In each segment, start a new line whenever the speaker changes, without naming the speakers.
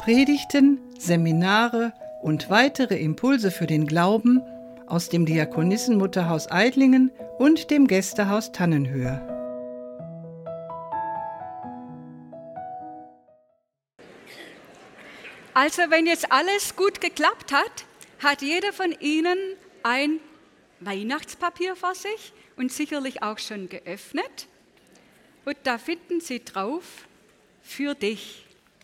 Predigten, Seminare und weitere Impulse für den Glauben aus dem Diakonissenmutterhaus Eidlingen und dem Gästehaus Tannenhöhe.
Also wenn jetzt alles gut geklappt hat, hat jeder von Ihnen ein Weihnachtspapier vor sich und sicherlich auch schon geöffnet. Und da finden Sie drauf, für dich.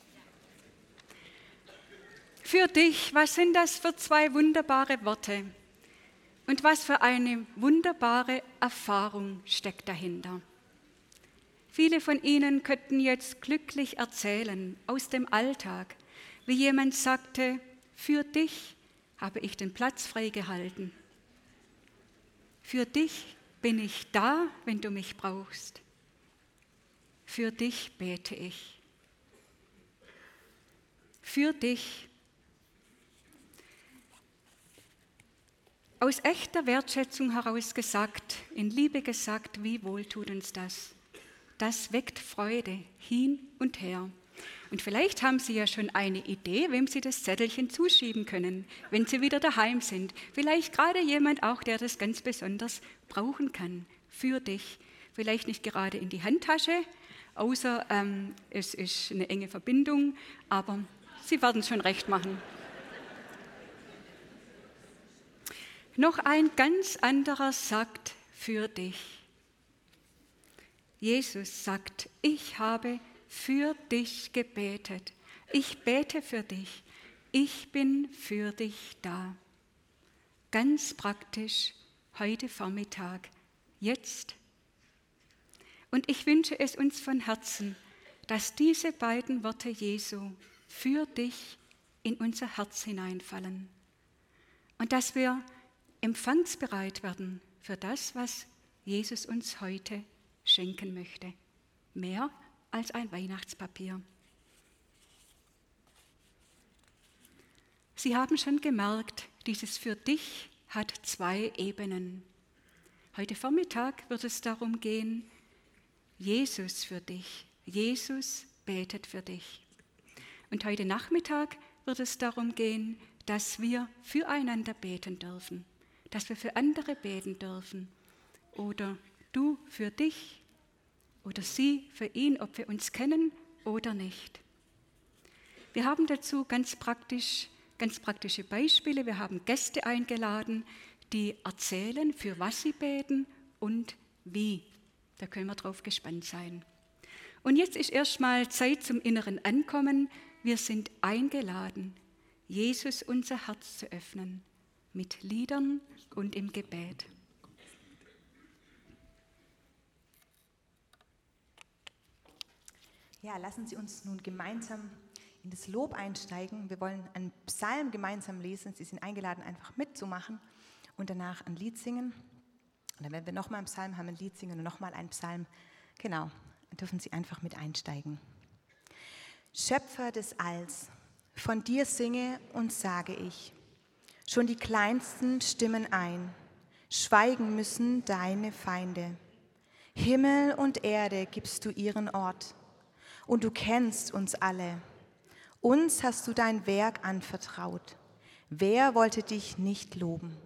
Für dich, was sind das für zwei wunderbare Worte? Und was für eine wunderbare Erfahrung steckt dahinter? Viele von Ihnen könnten jetzt glücklich erzählen aus dem Alltag, wie jemand sagte, für dich habe ich den Platz freigehalten. Für dich bin ich da, wenn du mich brauchst. Für dich bete ich. Für dich. Aus echter Wertschätzung heraus gesagt, in Liebe gesagt, wie wohl tut uns das. Das weckt Freude hin und her. Und vielleicht haben Sie ja schon eine Idee, wem Sie das Zettelchen zuschieben können, wenn Sie wieder daheim sind. Vielleicht gerade jemand auch, der das ganz besonders brauchen kann. Für dich. Vielleicht nicht gerade in die Handtasche, außer es ist eine enge Verbindung, aber Sie werden es schon recht machen. Noch ein ganz anderer sagt für dich. Jesus sagt, ich habe für dich gebetet. Ich bete für dich. Ich bin für dich da. Ganz praktisch heute Vormittag, jetzt. Und ich wünsche es uns von Herzen, dass diese beiden Worte Jesu für dich in unser Herz hineinfallen und dass wir empfangsbereit werden für das, was Jesus uns heute schenken möchte. Mehr als ein Weihnachtspapier. Sie haben schon gemerkt, dieses für dich hat zwei Ebenen. Heute Vormittag wird es darum gehen, Jesus für dich. Jesus betet für dich. Und heute Nachmittag wird es darum gehen, dass wir füreinander beten dürfen, dass wir für andere beten dürfen oder du für dich oder sie für ihn, ob wir uns kennen oder nicht. Wir haben dazu ganz praktische Beispiele. Wir haben Gäste eingeladen, die erzählen, für was sie beten und wie. Da können wir drauf gespannt sein. Und jetzt ist erstmal Zeit zum inneren Ankommen. Wir sind eingeladen, Jesus unser Herz zu öffnen, mit Liedern und im Gebet.
Ja, lassen Sie uns nun gemeinsam in das Lob einsteigen. Wir wollen einen Psalm gemeinsam lesen. Sie sind eingeladen, einfach mitzumachen und danach ein Lied singen. Und dann, wenn wir nochmal einen Psalm haben, ein Lied singen und nochmal einen Psalm. Genau, dann dürfen Sie einfach mit einsteigen. Schöpfer des Alls, von dir singe und sage ich. Schon die Kleinsten stimmen ein. Schweigen müssen deine Feinde. Himmel und Erde gibst du ihren Ort. Und du kennst uns alle. Uns hast du dein Werk anvertraut. Wer wollte dich nicht loben?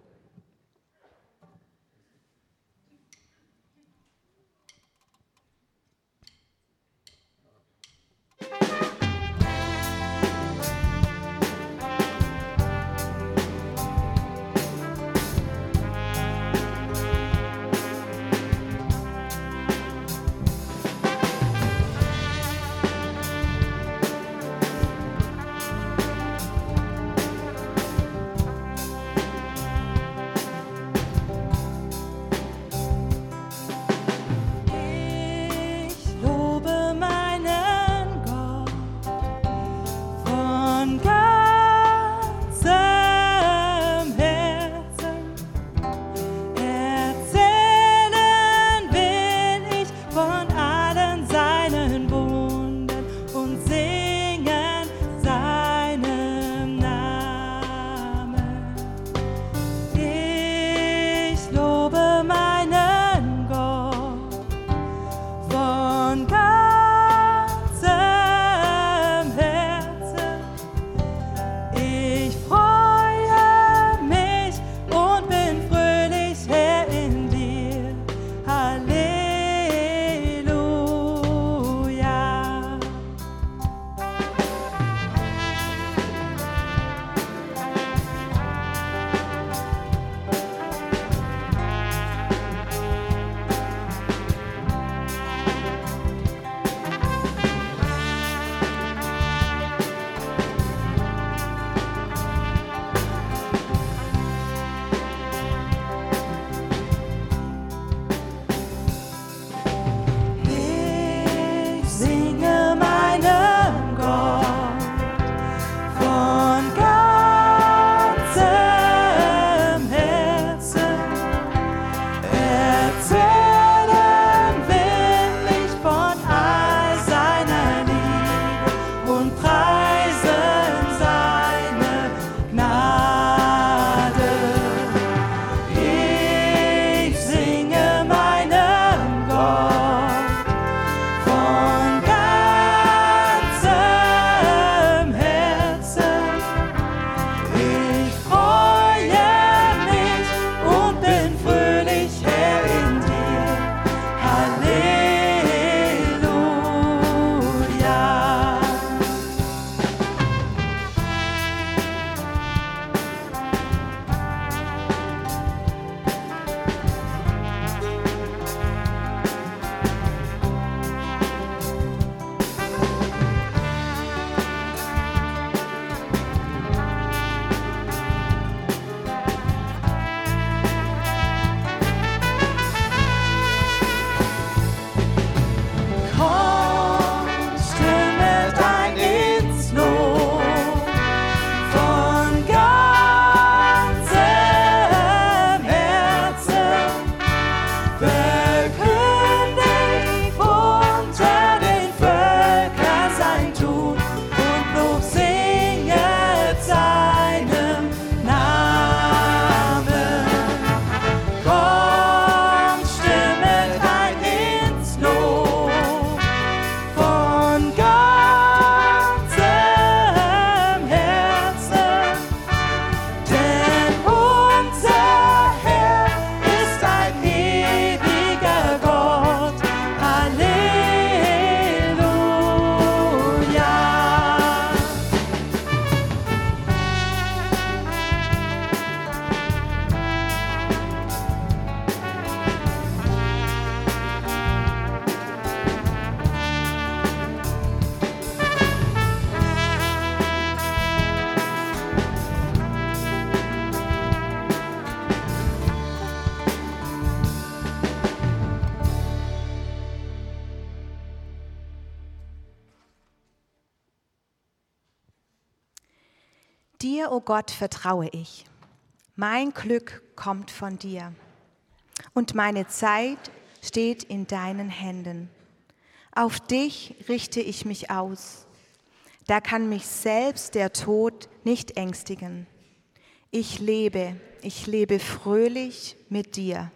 Dir, o Gott, vertraue ich. Mein Glück kommt von dir. Und meine Zeit steht in deinen Händen. Auf dich richte ich mich aus. Da kann mich selbst der Tod nicht ängstigen. Ich lebe fröhlich mit dir.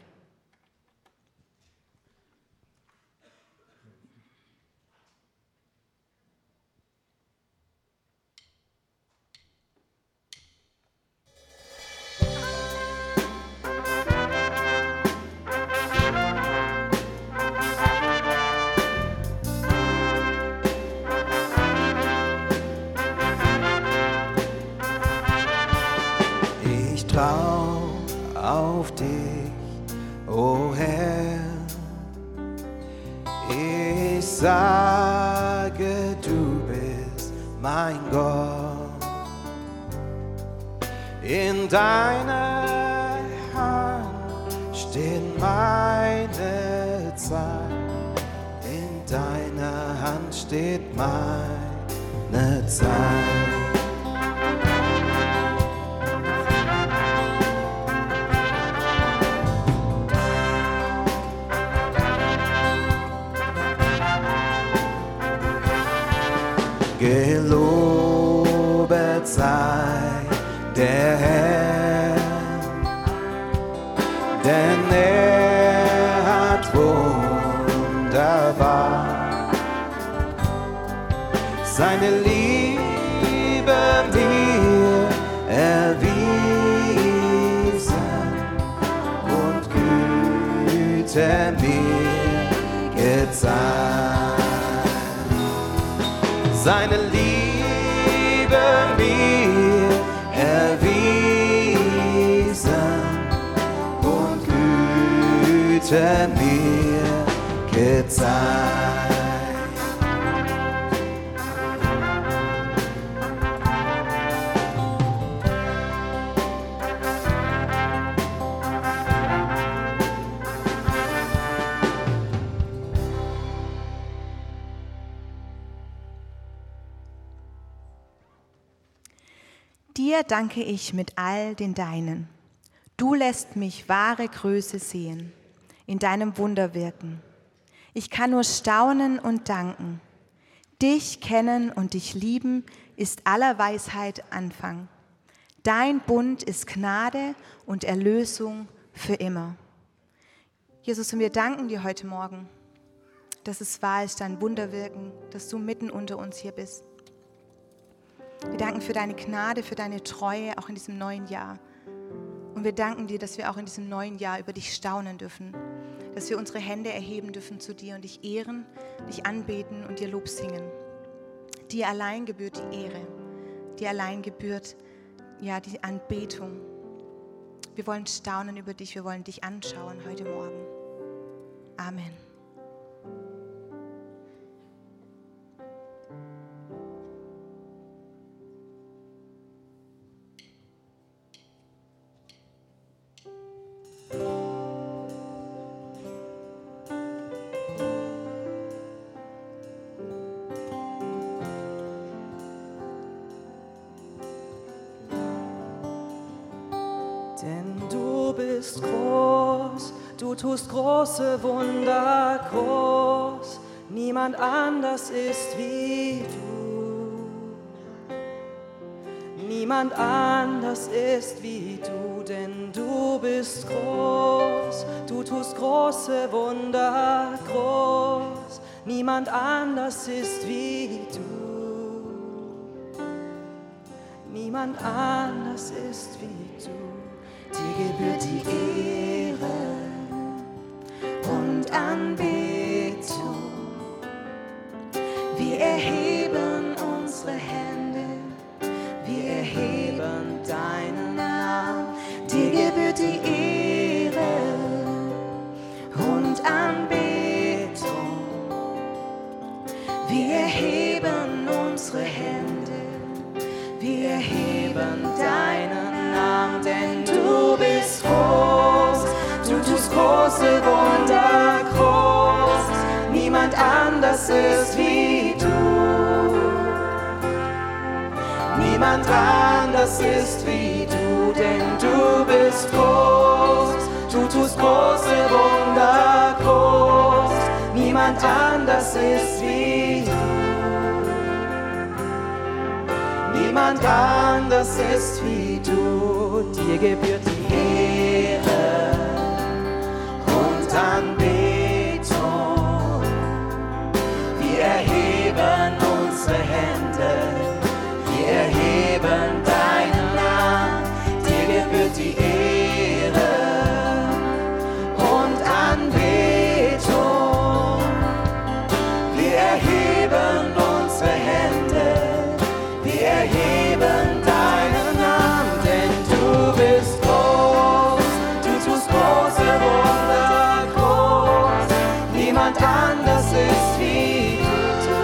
Trau auf dich, o Herr. Ich sage, du bist mein Gott. In deiner Hand steht meine Zeit. In deiner Hand steht meine Zeit. Gelobet sei der Herr, denn er hat wunderbar seine Liebe mir erwiesen und Güte mir gezeigt. Seine Liebe mir erwiesen und Güte mir gezeigt.
Dir danke ich mit all den Deinen. Du lässt mich wahre Größe sehen, in deinem Wunderwirken. Ich kann nur staunen und danken. Dich kennen und dich lieben ist aller Weisheit Anfang. Dein Bund ist Gnade und Erlösung für immer. Jesus, und wir danken dir heute Morgen, dass es wahr ist, dein Wunderwirken, dass du mitten unter uns hier bist. Wir danken für deine Gnade, für deine Treue, auch in diesem neuen Jahr. Und wir danken dir, dass wir auch in diesem neuen Jahr über dich staunen dürfen, dass wir unsere Hände erheben dürfen zu dir und dich ehren, dich anbeten und dir Lob singen. Dir allein gebührt die Ehre, dir allein gebührt die Anbetung. Wir wollen staunen über dich, wir wollen dich anschauen heute Morgen. Amen.
Denn du bist groß, du tust große Wunder groß. Niemand anders ist wie du. Niemand anders ist wie du, denn du bist groß, du tust große Wunder groß. Niemand anders ist wie du. Niemand anders ist wie du. Dir gebührt die Ehre und Anbetung. Wir erheben unsere Hände, wir erheben deinen Namen. Dir gebührt die Ehre und Anbetung. Wir erheben unsere Hände, wir erheben deinen Namen, denn du bist groß, du tust große Wunder groß. Niemand anders ist wie du.
Niemand anders ist wie du, denn du bist groß. Du tust große Wunder groß. Niemand anders ist wie du. Niemand anders ist wie du. Dir gebührt die Ehre und Anbetung. Wir erheben unsere Hände. Wir erheben deinen Namen. Dir gebührt die Ehre und Anbetung. Wir erheben unsere Hände. Wir erheben deinen Namen, denn du bist groß. Du tust große Wunder groß. Niemand anders ist wie du.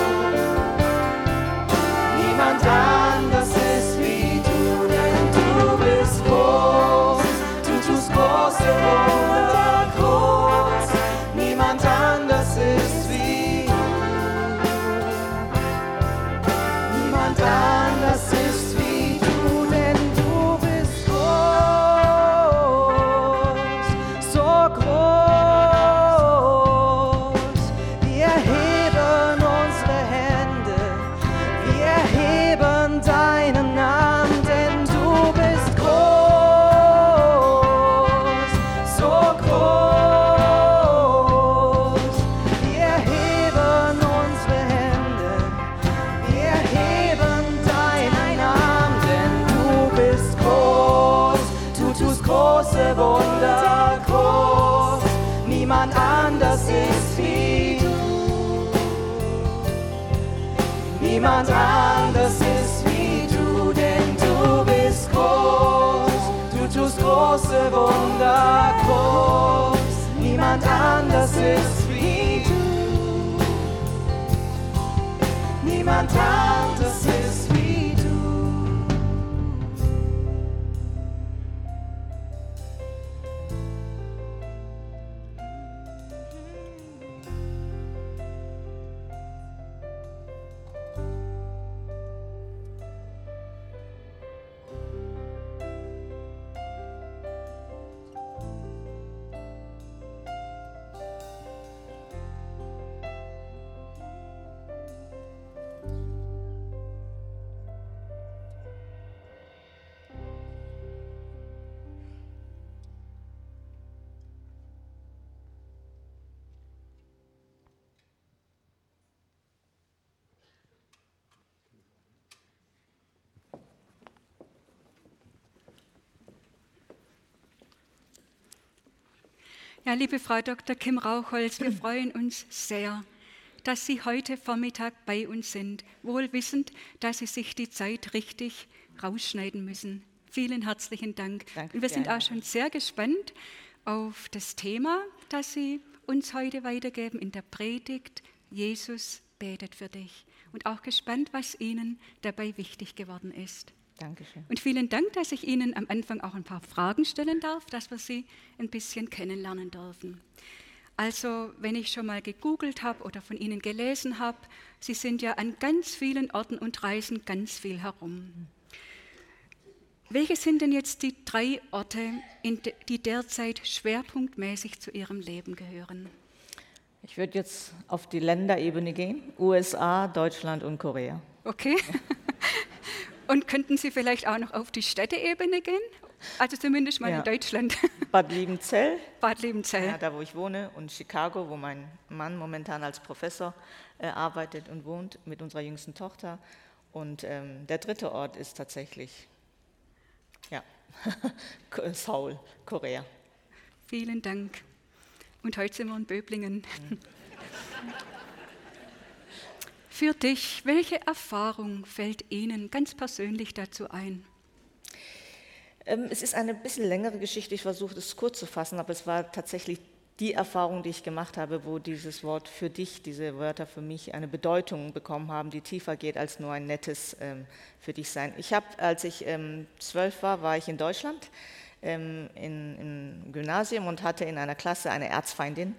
Niemand anders ist wie du, denn du bist groß. Du tust große Wunder groß. Niemand anders ist wie du. Niemand anders ist wie du, denn du bist groß, so groß. Wir erheben unsere Hände, wir erheben deinen Namen, denn du bist groß, so groß. Wir erheben unsere Hände, wir erheben deinen Namen, denn du bist groß. Du tust große Wunder groß. Niemand anders ist wie du. Niemand anders ist wie du, denn du bist groß. Du tust große Wunder groß. Niemand anders ist wie du. Niemand anders ist wie du.
Ja, liebe Frau Dr. Kim Rauchholz, wir freuen uns sehr, dass Sie heute Vormittag bei uns sind, wohl wissend, dass Sie sich die Zeit richtig rausschneiden müssen. Vielen herzlichen Dank.
Danke,
und wir sind
gerne.
auch schon sehr gespannt auf das Thema, das Sie uns heute weitergeben in der Predigt. Jesus betet für dich. Und auch gespannt, was Ihnen dabei wichtig geworden ist.
Dankeschön.
Und vielen Dank, dass ich Ihnen am Anfang auch ein paar Fragen stellen darf, dass wir Sie ein bisschen kennenlernen dürfen. Also, wenn ich schon mal gegoogelt habe oder von Ihnen gelesen habe, Sie sind ja an ganz vielen Orten und reisen ganz viel herum. Welche sind denn jetzt die 3 Orte, die derzeit schwerpunktmäßig zu Ihrem Leben gehören?
Ich würde jetzt auf die Länderebene gehen, USA, Deutschland und Korea.
Okay. Und könnten Sie vielleicht auch noch auf die Städteebene gehen? Also zumindest mal
Ja.
in Deutschland.
Bad Liebenzell,
Bad Liebenzell.
ja, da wo ich wohne, und Chicago, wo mein Mann momentan als Professor arbeitet und wohnt mit unserer jüngsten Tochter. Und der 3. Ort ist tatsächlich, ja, Seoul, Korea.
Vielen Dank. Und heute sind wir in Böblingen. Für dich, welche Erfahrung fällt Ihnen ganz persönlich dazu ein?
Es ist eine bisschen längere Geschichte, ich versuche es kurz zu fassen, aber es war tatsächlich die Erfahrung, die ich gemacht habe, wo dieses Wort für dich, diese Wörter für mich eine Bedeutung bekommen haben, die tiefer geht als nur ein nettes für dich sein. Ich habe, als ich 12 war ich in Deutschland im Gymnasium und hatte in einer Klasse eine Erzfeindin.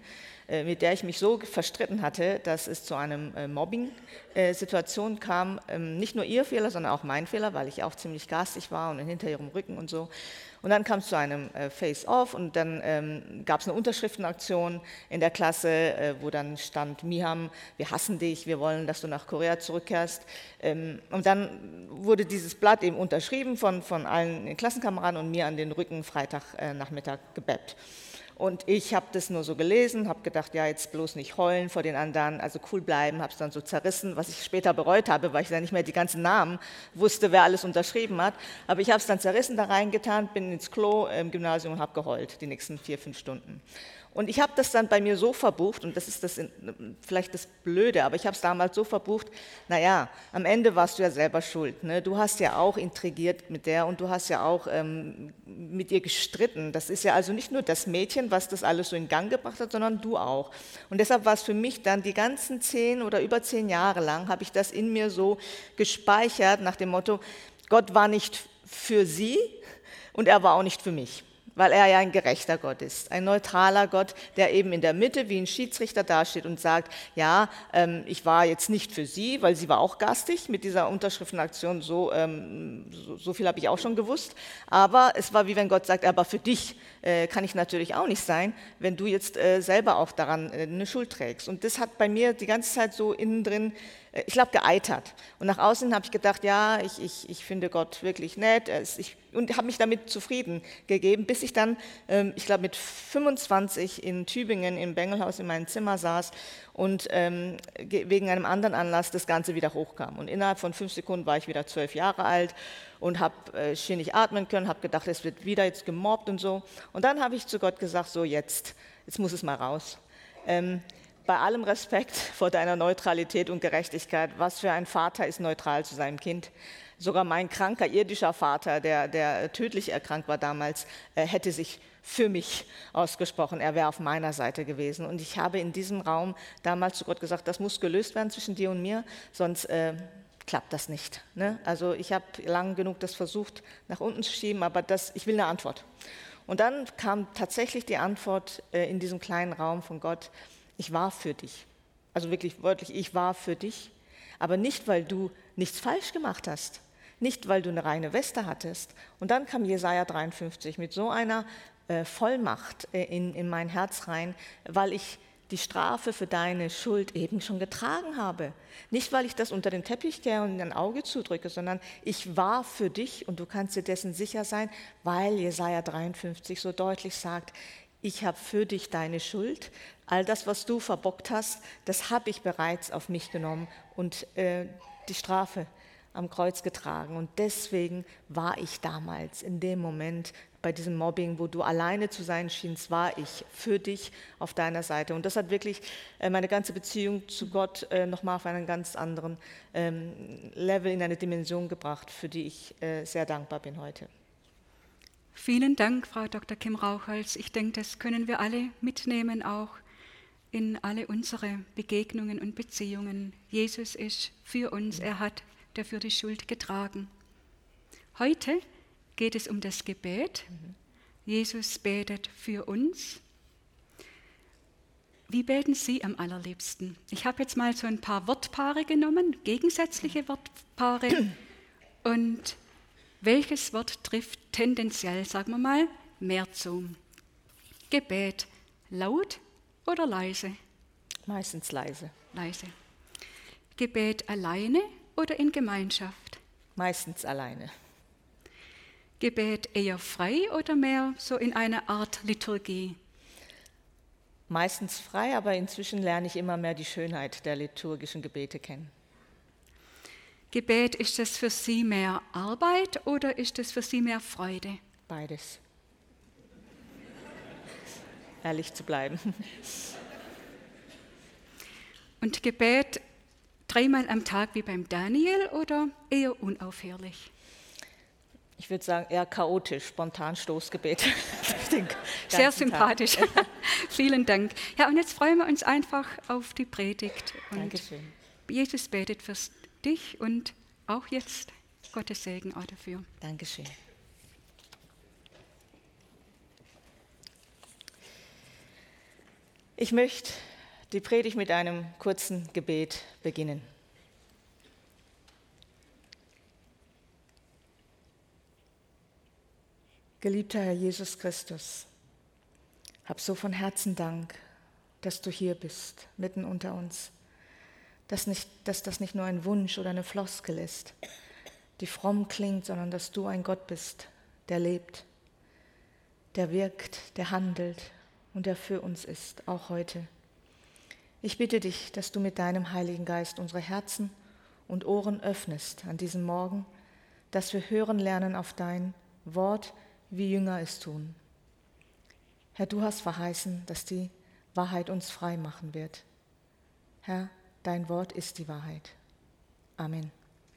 mit der ich mich so verstritten hatte, dass es zu einem Mobbing-Situation kam. Nicht nur ihr Fehler, sondern auch mein Fehler, weil ich auch ziemlich garstig war und hinter ihrem Rücken und so. Und dann kam es zu einem Face-Off und dann gab es eine Unterschriftenaktion in der Klasse, wo dann stand, Miham, wir hassen dich, wir wollen, dass du nach Korea zurückkehrst. Und dann wurde dieses Blatt eben unterschrieben von allen Klassenkameraden und mir an den Rücken Freitagnachmittag gebappt. Und ich habe das nur so gelesen, habe gedacht, ja, jetzt bloß nicht heulen vor den anderen, also cool bleiben, habe es dann so zerrissen, was ich später bereut habe, weil ich dann nicht mehr die ganzen Namen wusste, wer alles unterschrieben hat. Aber ich habe es dann zerrissen, da reingetan, bin ins Klo im Gymnasium und habe geheult, die nächsten 4-5 Stunden. Und ich habe das dann bei mir so verbucht, und das ist vielleicht das Blöde, aber ich habe es damals so verbucht, naja, am Ende warst du ja selber schuld. Ne? Du hast ja auch intrigiert mit der und du hast ja auch mit ihr gestritten. Das ist ja also nicht nur das Mädchen, was das alles so in Gang gebracht hat, sondern du auch. Und deshalb war es für mich dann die ganzen 10 oder über 10 Jahre lang, habe ich das in mir so gespeichert nach dem Motto, Gott war nicht für sie und er war auch nicht für mich. Weil er ja ein gerechter Gott ist, ein neutraler Gott, der eben in der Mitte wie ein Schiedsrichter dasteht und sagt, ja, ich war jetzt nicht für sie, weil sie war auch garstig mit dieser Unterschriftenaktion, so viel habe ich auch schon gewusst, aber es war wie wenn Gott sagt, aber für dich kann ich natürlich auch nicht sein, wenn du jetzt selber auch daran eine Schuld trägst. Und das hat bei mir die ganze Zeit so innen drin, ich glaube, geeitert. Und nach außen habe ich gedacht, ja, ich finde Gott wirklich nett und habe mich damit zufrieden gegeben, bis ich dann, ich glaube, mit 25 in Tübingen im Bengelhaus in meinem Zimmer saß und wegen einem anderen Anlass das Ganze wieder hochkam. Und innerhalb von 5 Sekunden war ich wieder 12 Jahre alt und habe schier nicht atmen können, habe gedacht, es wird wieder jetzt gemobbt und so. Und dann habe ich zu Gott gesagt, so jetzt muss es mal raus. Bei allem Respekt vor deiner Neutralität und Gerechtigkeit, was für ein Vater ist neutral zu seinem Kind? Sogar mein kranker irdischer Vater, der tödlich erkrankt war damals, hätte sich für mich ausgesprochen. Er wäre auf meiner Seite gewesen. Und ich habe in diesem Raum damals zu Gott gesagt, das muss gelöst werden zwischen dir und mir, sonst klappt das nicht. Ne? Also ich habe lang genug das versucht, nach unten zu schieben, aber ich will eine Antwort. Und dann kam tatsächlich die Antwort in diesem kleinen Raum von Gott, ich war für dich. Also wirklich wörtlich, ich war für dich. Aber nicht, weil du nichts falsch gemacht hast. Nicht, weil du eine reine Weste hattest. Und dann kam Jesaja 53 mit so einer Vollmacht in mein Herz rein, weil ich die Strafe für deine Schuld eben schon getragen habe. Nicht, weil ich das unter den Teppich gehe und ein Auge zudrücke, sondern ich war für dich und du kannst dir dessen sicher sein, weil Jesaja 53 so deutlich sagt, ich habe für dich deine Schuld, all das, was du verbockt hast, das habe ich bereits auf mich genommen und die Strafe am Kreuz getragen. Und deswegen war ich damals in dem Moment bei diesem Mobbing, wo du alleine zu sein schienst, war ich für dich auf deiner Seite. Und das hat wirklich meine ganze Beziehung zu Gott nochmal auf einen ganz anderen Level, in eine Dimension gebracht, für die ich sehr dankbar bin heute.
Vielen Dank, Frau Dr. Kim Rauchholz. Ich denke, das können wir alle mitnehmen, auch in alle unsere Begegnungen und Beziehungen. Jesus ist für uns, er hat dafür die Schuld getragen. Heute geht es um das Gebet. Jesus betet für uns. Wie beten Sie am allerliebsten? Ich habe jetzt mal so ein paar Wortpaare genommen, gegensätzliche Wortpaare. Und welches Wort trifft tendenziell, sagen wir mal, mehr zu? Gebet laut oder leise?
Meistens leise.
Leise. Gebet alleine oder in Gemeinschaft?
Meistens alleine.
Gebet eher frei oder mehr so in einer Art Liturgie?
Meistens frei, aber inzwischen lerne ich immer mehr die Schönheit der liturgischen Gebete kennen.
Gebet, ist das für Sie mehr Arbeit oder ist das für Sie mehr Freude?
Beides. Ehrlich zu bleiben.
Und Gebet 3-mal am Tag wie beim Daniel oder eher unaufhörlich?
Ich würde sagen, eher chaotisch, spontan Stoßgebet.
Sehr sympathisch. Vielen Dank. Ja, und jetzt freuen wir uns einfach auf die Predigt. Und
Dankeschön.
Jesus betet für dich und auch jetzt Gottes Segen auch dafür.
Dankeschön. Ich möchte die Predigt mit einem kurzen Gebet beginnen. Geliebter Herr Jesus Christus, hab so von Herzen Dank, dass du hier bist, mitten unter uns. Dass das nicht nur ein Wunsch oder eine Floskel ist, die fromm klingt, sondern dass du ein Gott bist, der lebt, der wirkt, der handelt und der für uns ist, auch heute. Ich bitte dich, dass du mit deinem Heiligen Geist unsere Herzen und Ohren öffnest an diesem Morgen, dass wir hören lernen auf dein Wort, wie Jünger es tun. Herr, du hast verheißen, dass die Wahrheit uns frei machen wird. Herr, dein Wort ist die Wahrheit. Amen.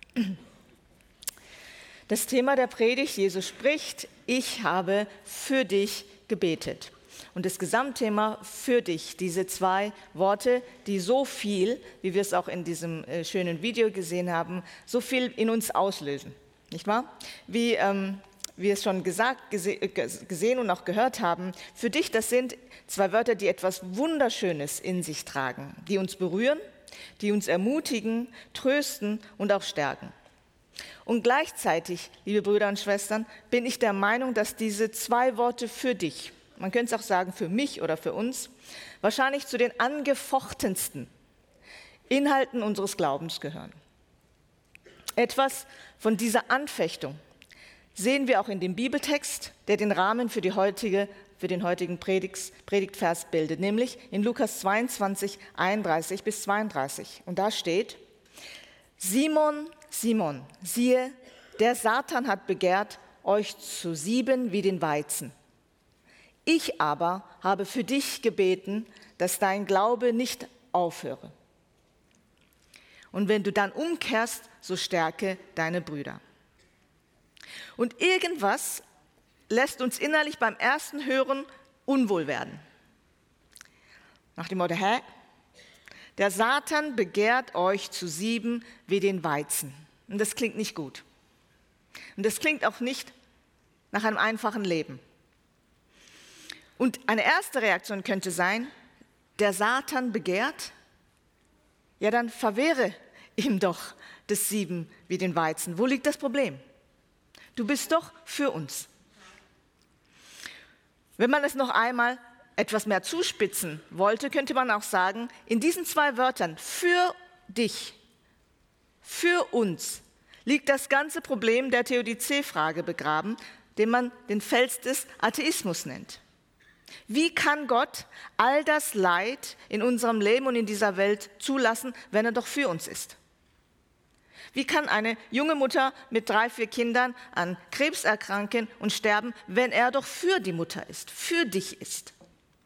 Das Thema der Predigt, Jesus spricht, ich habe für dich gebetet. Und das Gesamtthema für dich, diese zwei Worte, die so viel, wie wir es auch in diesem schönen Video gesehen haben, so viel in uns auslösen. Nicht wahr? Wie wir es schon gesehen und auch gehört haben, für dich, das sind zwei Wörter, die etwas Wunderschönes in sich tragen, die uns berühren, die uns ermutigen, trösten und auch stärken. Und gleichzeitig, liebe Brüder und Schwestern, bin ich der Meinung, dass diese zwei Worte für dich, man könnte es auch sagen für mich oder für uns, wahrscheinlich zu den angefochtensten Inhalten unseres Glaubens gehören. Etwas von dieser Anfechtung sehen wir auch in dem Bibeltext, der den Rahmen für den heutigen Predigtvers bildet, nämlich in Lukas 22, 31 bis 32. Und da steht: Simon, Simon, siehe, der Satan hat begehrt, euch zu sieben wie den Weizen. Ich aber habe für dich gebeten, dass dein Glaube nicht aufhöre. Und wenn du dann umkehrst, so stärke deine Brüder. Und irgendwas lässt uns innerlich beim ersten Hören unwohl werden. Nach dem Motto, der Satan begehrt euch zu sieben wie den Weizen. Und das klingt nicht gut. Und das klingt auch nicht nach einem einfachen Leben. Und eine erste Reaktion könnte sein, der Satan begehrt, ja dann verwehre ihm doch das Sieben wie den Weizen. Wo liegt das Problem? Du bist doch für uns. Wenn man es noch einmal etwas mehr zuspitzen wollte, könnte man auch sagen, in diesen zwei Wörtern, für dich, für uns, liegt das ganze Problem der Theodizee-Frage begraben, den man den Fels des Atheismus nennt. Wie kann Gott all das Leid in unserem Leben und in dieser Welt zulassen, wenn er doch für uns ist? Wie kann eine junge Mutter mit 3, 4 Kindern an Krebs erkranken und sterben, wenn er doch für die Mutter ist, für dich ist?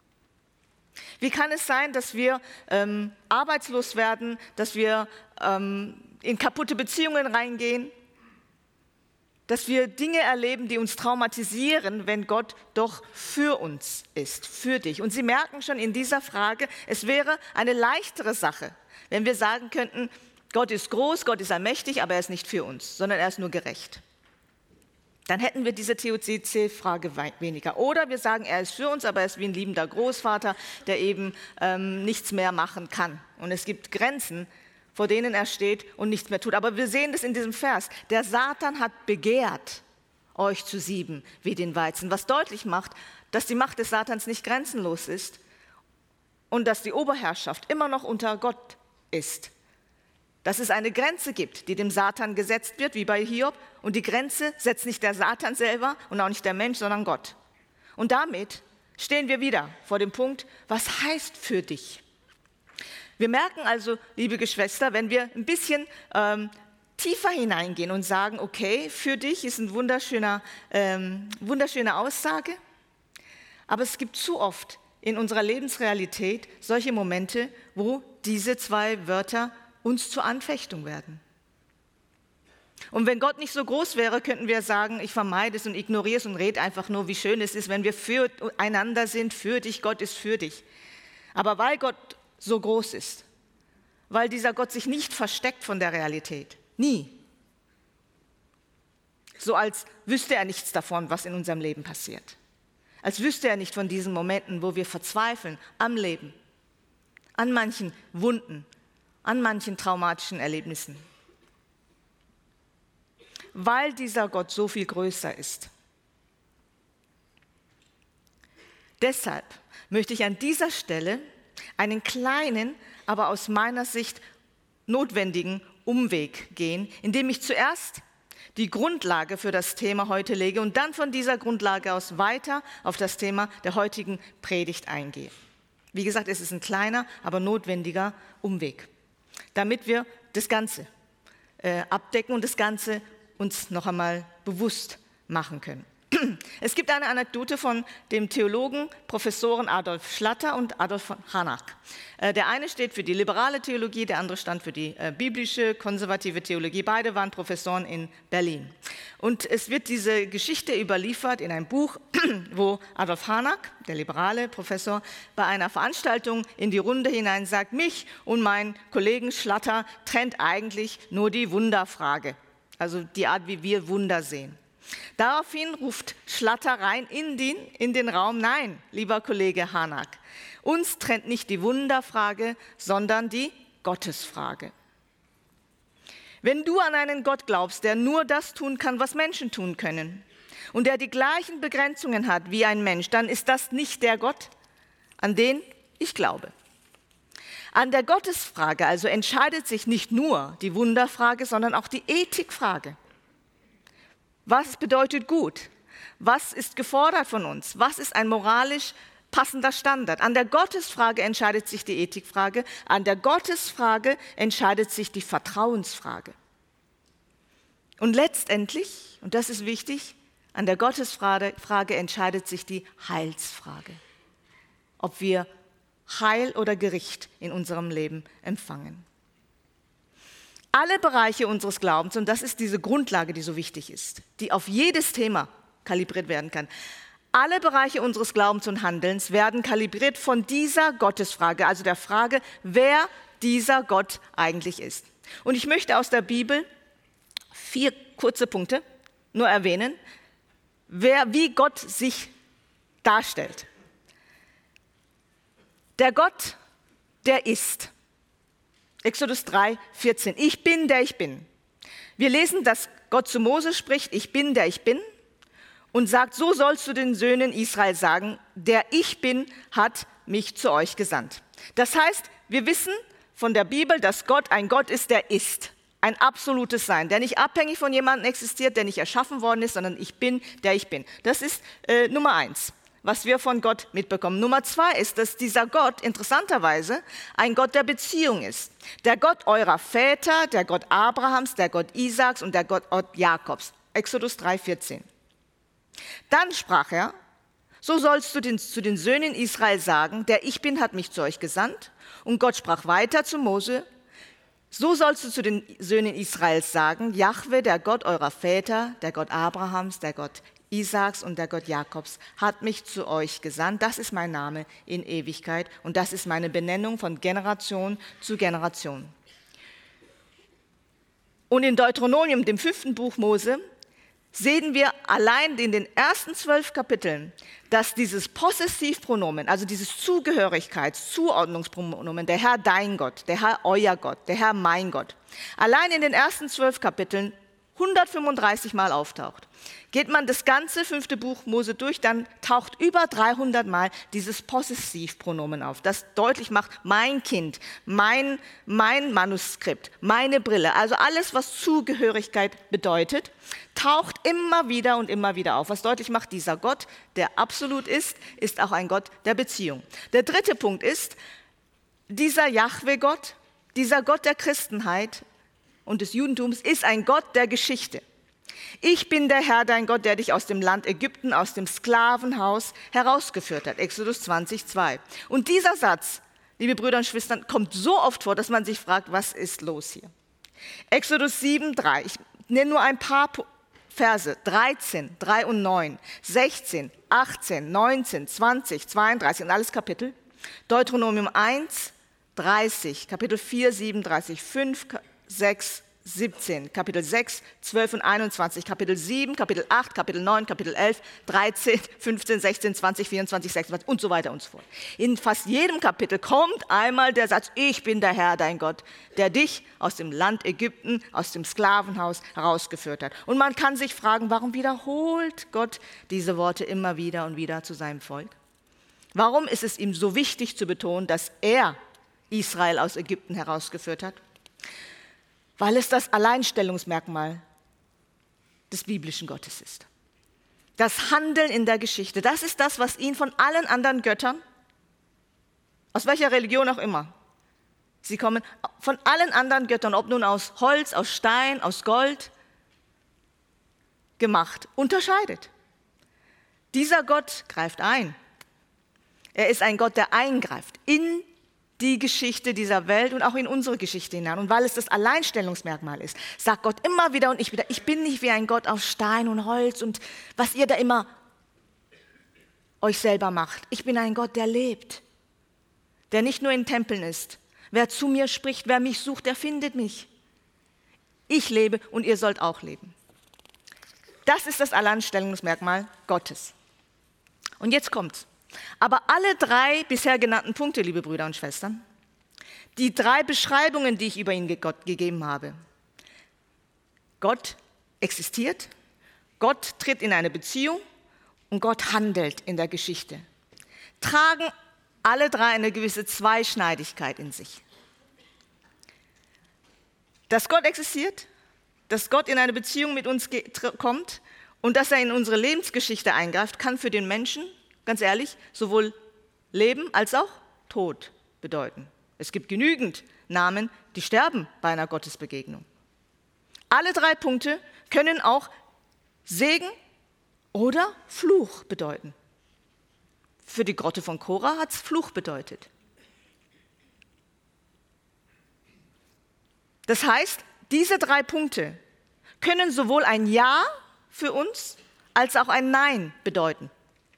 Wie kann es sein, dass wir arbeitslos werden, dass wir in kaputte Beziehungen reingehen, dass wir Dinge erleben, die uns traumatisieren, wenn Gott doch für uns ist, für dich? Und Sie merken schon in dieser Frage, es wäre eine leichtere Sache, wenn wir sagen könnten, Gott ist groß, Gott ist allmächtig, aber er ist nicht für uns, sondern er ist nur gerecht. Dann hätten wir diese Theodizee-Frage weniger. Oder wir sagen, er ist für uns, aber er ist wie ein liebender Großvater, der eben nichts mehr machen kann. Und es gibt Grenzen, vor denen er steht und nichts mehr tut. Aber wir sehen das in diesem Vers. Der Satan hat begehrt, euch zu sieben wie den Weizen, was deutlich macht, dass die Macht des Satans nicht grenzenlos ist und dass die Oberherrschaft immer noch unter Gott ist. Dass es eine Grenze gibt, die dem Satan gesetzt wird, wie bei Hiob. Und die Grenze setzt nicht der Satan selber und auch nicht der Mensch, sondern Gott. Und damit stehen wir wieder vor dem Punkt, was heißt für dich? Wir merken also, liebe Geschwister, wenn wir ein bisschen tiefer hineingehen und sagen, okay, für dich ist eine wunderschöne Aussage, aber es gibt zu oft in unserer Lebensrealität solche Momente, wo diese zwei Wörter uns zur Anfechtung werden. Und wenn Gott nicht so groß wäre, könnten wir sagen, ich vermeide es und ignoriere es und rede einfach nur, wie schön es ist, wenn wir füreinander sind, für dich, Gott ist für dich. Aber weil Gott so groß ist, weil dieser Gott sich nicht versteckt von der Realität, nie, so als wüsste er nichts davon, was in unserem Leben passiert. Als wüsste er nicht von diesen Momenten, wo wir verzweifeln am Leben, an manchen Wunden, an manchen traumatischen Erlebnissen. Weil dieser Gott so viel größer ist. Deshalb möchte ich an dieser Stelle einen kleinen, aber aus meiner Sicht notwendigen Umweg gehen, indem ich zuerst die Grundlage für das Thema heute lege und dann von dieser Grundlage aus weiter auf das Thema der heutigen Predigt eingehe. Wie gesagt, es ist ein kleiner, aber notwendiger Umweg, damit wir das Ganze abdecken und das Ganze uns noch einmal bewusst machen können. Es gibt eine Anekdote von dem Theologen, Professoren Adolf Schlatter und Adolf Harnack. Der eine steht für die liberale Theologie, der andere stand für die biblische, konservative Theologie. Beide waren Professoren in Berlin. Und es wird diese Geschichte überliefert in einem Buch, wo Adolf Harnack, der liberale Professor, bei einer Veranstaltung in die Runde hinein sagt, mich und meinen Kollegen Schlatter trennt eigentlich nur die Wunderfrage, also die Art, wie wir Wunder sehen. Daraufhin ruft Schlatter rein in den Raum, nein, lieber Kollege Harnack, uns trennt nicht die Wunderfrage, sondern die Gottesfrage. Wenn du an einen Gott glaubst, der nur das tun kann, was Menschen tun können und der die gleichen Begrenzungen hat wie ein Mensch, dann ist das nicht der Gott, an den ich glaube. An der Gottesfrage also entscheidet sich nicht nur die Wunderfrage, sondern auch die Ethikfrage. Was bedeutet gut? Was ist gefordert von uns? Was ist ein moralisch passender Standard? An der Gottesfrage entscheidet sich die Ethikfrage, an der Gottesfrage entscheidet sich die Vertrauensfrage. Und letztendlich, und das ist wichtig, an der Gottesfrage entscheidet sich die Heilsfrage. Ob wir Heil oder Gericht in unserem Leben empfangen. Alle Bereiche unseres Glaubens, und das ist diese Grundlage, die so wichtig ist, die auf jedes Thema kalibriert werden kann. Alle Bereiche unseres Glaubens und Handelns werden kalibriert von dieser Gottesfrage, also der Frage, wer dieser Gott eigentlich ist. Und ich möchte aus der Bibel 4 kurze Punkte nur erwähnen, wie Gott sich darstellt. Der Gott, der ist. Exodus 3, 14. Ich bin, der ich bin. Wir lesen, dass Gott zu Mose spricht, ich bin, der ich bin, und sagt, so sollst du den Söhnen Israel sagen, der ich bin, hat mich zu euch gesandt. Das heißt, wir wissen von der Bibel, dass Gott ein Gott ist, der ist. Ein absolutes Sein, der nicht abhängig von jemandem existiert, der nicht erschaffen worden ist, sondern ich bin, der ich bin. Das ist Nummer 1. Was wir von Gott mitbekommen. Nummer 2 ist, dass dieser Gott interessanterweise ein Gott der Beziehung ist. Der Gott eurer Väter, der Gott Abrahams, der Gott Isaaks und der Gott Jakobs. Exodus 3, 14. Dann sprach er, so sollst du zu den Söhnen Israel sagen, der ich bin, hat mich zu euch gesandt. Und Gott sprach weiter zu Mose, so sollst du zu den Söhnen Israels sagen, Jahwe, der Gott eurer Väter, der Gott Abrahams, der Gott Isaaks und der Gott Jakobs hat mich zu euch gesandt. Das ist mein Name in Ewigkeit und das ist meine Benennung von Generation zu Generation. Und in Deuteronomium, dem 5. Buch Mose, sehen wir allein in den ersten 12 Kapiteln, dass dieses Possessivpronomen, also dieses Zuordnungspronomen, der Herr dein Gott, der Herr euer Gott, der Herr mein Gott, allein in den ersten 12 Kapiteln 135 Mal auftaucht. Geht man das ganze 5. Buch Mose durch, dann taucht über 300 Mal dieses Possessivpronomen auf, das deutlich macht, mein Kind, mein Manuskript, meine Brille, also alles, was Zugehörigkeit bedeutet, taucht immer wieder auf, was deutlich macht, dieser Gott, der absolut ist auch ein Gott der Beziehung. Der 3. Punkt ist, dieser Jahwe-Gott, dieser Gott der Christenheit und des Judentums ist ein Gott der Geschichte. Ich bin der Herr, dein Gott, der dich aus dem Land Ägypten, aus dem Sklavenhaus herausgeführt hat. Exodus 20, 2. Und dieser Satz, liebe Brüder und Schwestern, kommt so oft vor, dass man sich fragt, was ist los hier? Exodus 7, 3. Ich nenne nur ein paar Verse. 13, 3 und 9, 16, 18, 19, 20, 32 und alles Kapitel. Deuteronomium 1, 30, Kapitel 4, 37, 5, 6, 17, Kapitel 6, 12 und 21, Kapitel 7, Kapitel 8, Kapitel 9, Kapitel 11, 13, 15, 16, 20, 24, 26 und so weiter und so fort. In fast jedem Kapitel kommt einmal der Satz, ich bin der Herr, dein Gott, der dich aus dem Land Ägypten, aus dem Sklavenhaus herausgeführt hat. Und man kann sich fragen, warum wiederholt Gott diese Worte immer wieder und wieder zu seinem Volk? Warum ist es ihm so wichtig zu betonen, dass er Israel aus Ägypten herausgeführt hat? Weil es das Alleinstellungsmerkmal des biblischen Gottes ist. Das Handeln in der Geschichte, das ist das, was ihn von allen anderen Göttern, aus welcher Religion auch immer, sie kommen von allen anderen Göttern, ob nun aus Holz, aus Stein, aus Gold, gemacht, unterscheidet. Dieser Gott greift ein. Er ist ein Gott, der eingreift in die Geschichte dieser Welt und auch in unsere Geschichte hinein. Und weil es das Alleinstellungsmerkmal ist, sagt Gott immer wieder und ich wieder, ich bin nicht wie ein Gott aus Stein und Holz und was ihr da immer euch selber macht. Ich bin ein Gott, der lebt, der nicht nur in Tempeln ist. Wer zu mir spricht, wer mich sucht, der findet mich. Ich lebe und ihr sollt auch leben. Das ist das Alleinstellungsmerkmal Gottes. Und jetzt kommt's. Aber alle drei bisher genannten Punkte, liebe Brüder und Schwestern, die drei Beschreibungen, die ich über ihn Gott gegeben habe, Gott existiert, Gott tritt in eine Beziehung und Gott handelt in der Geschichte, tragen alle drei eine gewisse Zweischneidigkeit in sich. Dass Gott existiert, dass Gott in eine Beziehung mit uns kommt und dass er in unsere Lebensgeschichte eingreift, kann für den Menschen, ganz ehrlich, sowohl Leben als auch Tod bedeuten. Es gibt genügend Namen, die sterben bei einer Gottesbegegnung. Alle drei Punkte können auch Segen oder Fluch bedeuten. Für die Grotte von Korah hat es Fluch bedeutet. Das heißt, diese drei Punkte können sowohl ein Ja für uns als auch ein Nein bedeuten.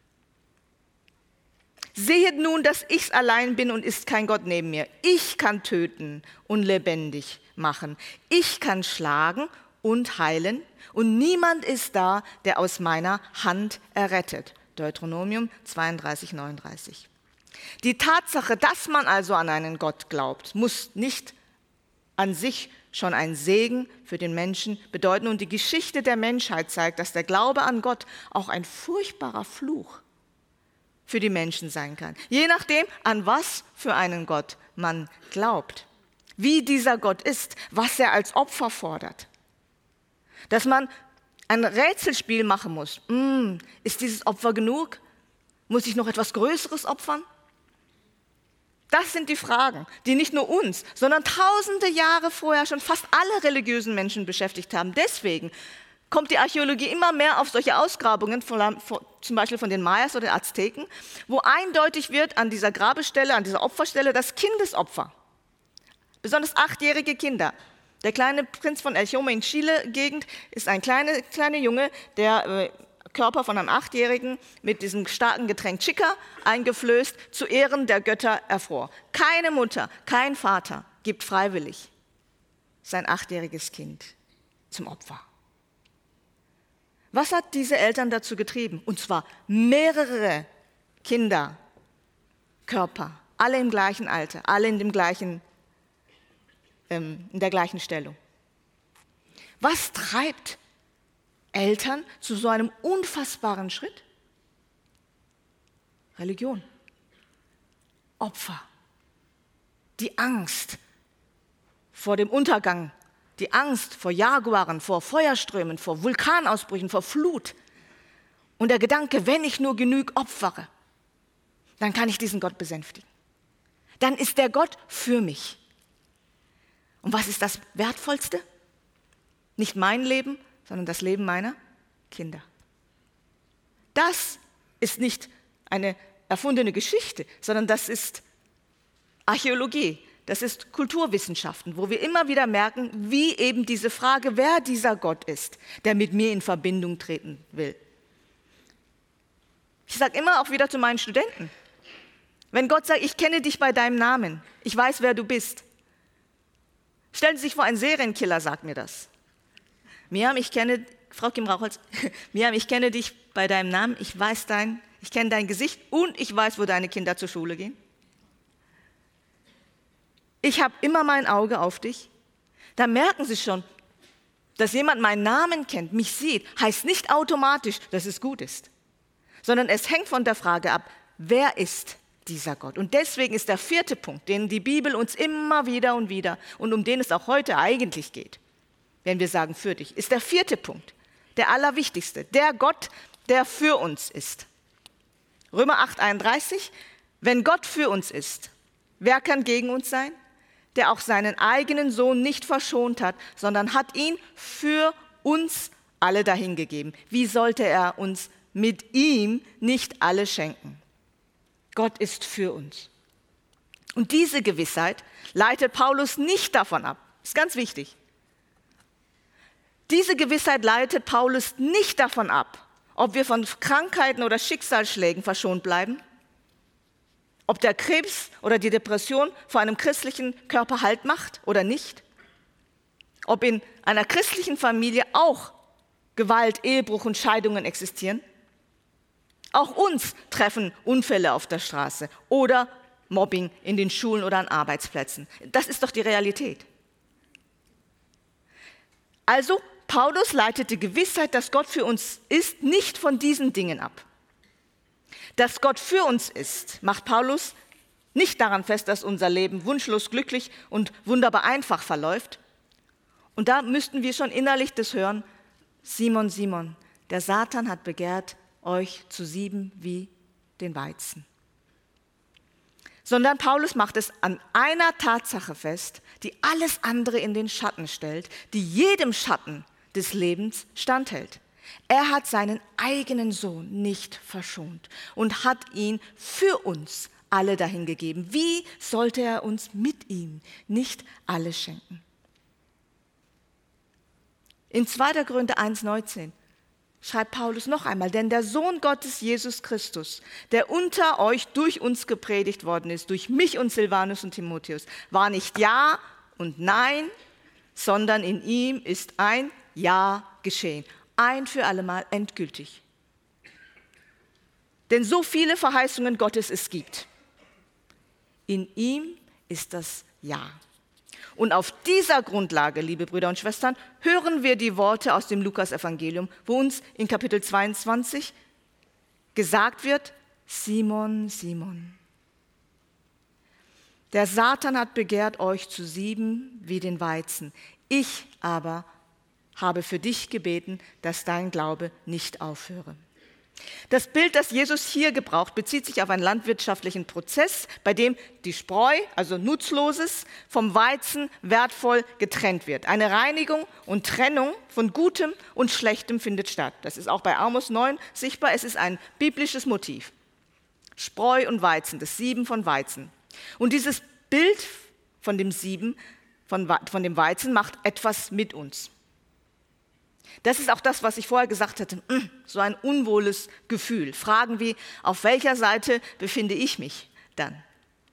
Sehet nun, dass ich allein bin und ist kein Gott neben mir. Ich kann töten und lebendig machen. Ich kann schlagen und heilen und niemand ist da, der aus meiner Hand errettet. Deuteronomium 32, 39. Die Tatsache, dass man also an einen Gott glaubt, muss nicht an sich schon ein Segen für den Menschen bedeuten. Und die Geschichte der Menschheit zeigt, dass der Glaube an Gott auch ein furchtbarer Fluch für die Menschen sein kann. Je nachdem, an was für einen Gott man glaubt. Wie dieser Gott ist, was er als Opfer fordert. Dass man ein Rätselspiel machen muss. Ist dieses Opfer genug? Muss ich noch etwas Größeres opfern? Das sind die Fragen, die nicht nur uns, sondern tausende Jahre vorher schon fast alle religiösen Menschen beschäftigt haben. Deswegen kommt die Archäologie immer mehr auf solche Ausgrabungen, zum Beispiel von den Mayas oder den Azteken, wo eindeutig wird an dieser Grabestelle, an dieser Opferstelle das Kindesopfer. Besonders 8-jährige Kinder. Der kleine Prinz von El Chome in Chile-Gegend ist ein kleiner Junge, der Körper von einem 8-Jährigen mit diesem starken Getränk Chica eingeflößt, zu Ehren der Götter erfror. Keine Mutter, kein Vater gibt freiwillig sein 8-jähriges Kind zum Opfer. Was hat diese Eltern dazu getrieben? Und zwar mehrere Kinderkörper, alle im gleichen Alter, alle in der gleichen Stellung. Was treibt Eltern zu so einem unfassbaren Schritt? Religion, Opfer, die Angst vor dem Untergang, die Angst vor Jaguaren, vor Feuerströmen, vor Vulkanausbrüchen, vor Flut. Und der Gedanke, wenn ich nur genug opfere, dann kann ich diesen Gott besänftigen. Dann ist der Gott für mich. Und was ist das Wertvollste? Nicht mein Leben, sondern das Leben meiner Kinder. Das ist nicht eine erfundene Geschichte, sondern das ist Archäologie, das ist Kulturwissenschaften, wo wir immer wieder merken, wie eben diese Frage, wer dieser Gott ist, der mit mir in Verbindung treten will. Ich sage immer auch wieder zu meinen Studenten, wenn Gott sagt, ich kenne dich bei deinem Namen, ich weiß, wer du bist, Stellen Sie sich vor, ein Serienkiller sagt mir das. Miriam, Frau Kim Rauchholz, Miriam, ich kenne dich bei deinem Namen, ich kenne dein Gesicht und ich weiß, wo deine Kinder zur Schule gehen. Ich habe immer mein Auge auf dich. Da merken Sie schon, dass jemand meinen Namen kennt, mich sieht, heißt nicht automatisch, dass es gut ist, sondern es hängt von der Frage ab, wer ist dieser Gott? Und deswegen ist der 4. Punkt, den die Bibel uns immer wieder und wieder und um den es auch heute eigentlich geht, wenn wir sagen für dich, ist der 4. Punkt, der allerwichtigste, der Gott, der für uns ist. Römer 8,31, wenn Gott für uns ist, wer kann gegen uns sein? Der auch seinen eigenen Sohn nicht verschont hat, sondern hat ihn für uns alle dahingegeben. Wie sollte er uns mit ihm nicht alle schenken? Gott ist für uns. Und diese Gewissheit leitet Paulus nicht davon ab. Ist ganz wichtig. Diese Gewissheit leitet Paulus nicht davon ab, ob wir von Krankheiten oder Schicksalsschlägen verschont bleiben, ob der Krebs oder die Depression vor einem christlichen Körper Halt macht oder nicht, ob in einer christlichen Familie auch Gewalt, Ehebruch und Scheidungen existieren. Auch uns treffen Unfälle auf der Straße oder Mobbing in den Schulen oder an Arbeitsplätzen. Das ist doch die Realität. Also, Paulus leitet die Gewissheit, dass Gott für uns ist, nicht von diesen Dingen ab. Dass Gott für uns ist, macht Paulus nicht daran fest, dass unser Leben wunschlos glücklich und wunderbar einfach verläuft. Und da müssten wir schon innerlich das hören, Simon, Simon, der Satan hat begehrt, euch zu sieben wie den Weizen. Sondern Paulus macht es an einer Tatsache fest, die alles andere in den Schatten stellt, die jedem Schatten des Lebens standhält. Er hat seinen eigenen Sohn nicht verschont und hat ihn für uns alle dahingegeben. Wie sollte er uns mit ihm nicht alle schenken? In 2. Korinther 1,19 schreibt Paulus noch einmal, denn der Sohn Gottes, Jesus Christus, der unter euch durch uns gepredigt worden ist, durch mich und Silvanus und Timotheus, war nicht Ja und Nein, sondern in ihm ist ein Ja geschehen. Ein für allemal endgültig. Denn so viele Verheißungen Gottes es gibt, in ihm ist das Ja. Und auf dieser Grundlage, liebe Brüder und Schwestern, hören wir die Worte aus dem Lukas-Evangelium, wo uns in Kapitel 22 gesagt wird, Simon, Simon, der Satan hat begehrt, euch zu sieben wie den Weizen. Ich aber habe für dich gebeten, dass dein Glaube nicht aufhöre. Das Bild, das Jesus hier gebraucht, bezieht sich auf einen landwirtschaftlichen Prozess, bei dem die Spreu, also Nutzloses, vom Weizen wertvoll getrennt wird. Eine Reinigung und Trennung von Gutem und Schlechtem findet statt. Das ist auch bei Amos 9 sichtbar. Es ist ein biblisches Motiv. Spreu und Weizen, das Sieben von Weizen. Und dieses Bild von dem Sieben, von dem Weizen, macht etwas mit uns. Das ist auch das, was ich vorher gesagt hatte, so ein unwohles Gefühl. Fragen wie, auf welcher Seite befinde ich mich dann?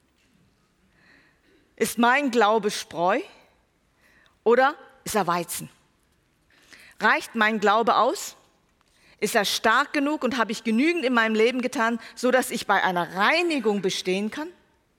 Ist mein Glaube Spreu oder ist er Weizen? Reicht mein Glaube aus? Ist er stark genug und habe ich genügend in meinem Leben getan, sodass ich bei einer Reinigung bestehen kann?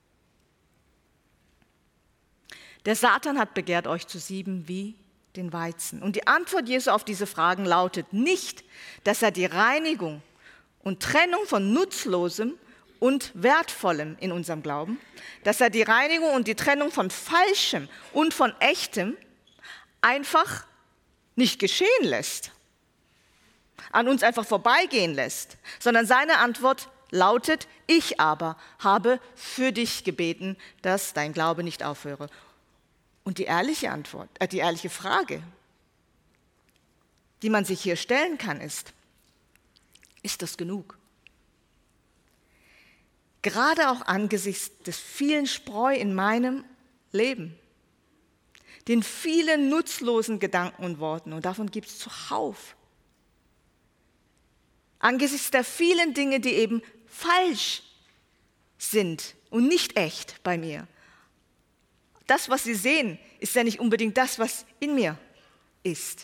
Der Satan hat begehrt, euch zu sieben wie den Weizen. Und die Antwort Jesu auf diese Fragen lautet nicht, dass er die Reinigung und Trennung von Nutzlosem und Wertvollem in unserem Glauben, dass er die Reinigung und die Trennung von Falschem und von Echtem einfach nicht geschehen lässt, an uns einfach vorbeigehen lässt, sondern seine Antwort lautet, ich aber habe für dich gebeten, dass dein Glaube nicht aufhöre. Und die ehrliche Antwort, die ehrliche Frage, die man sich hier stellen kann, ist das genug? Gerade auch angesichts des vielen Spreu in meinem Leben, den vielen nutzlosen Gedanken und Worten, und davon gibt es zuhauf. Angesichts der vielen Dinge, die eben falsch sind und nicht echt bei mir. Das, was Sie sehen ist ja nicht unbedingt das, was in mir ist.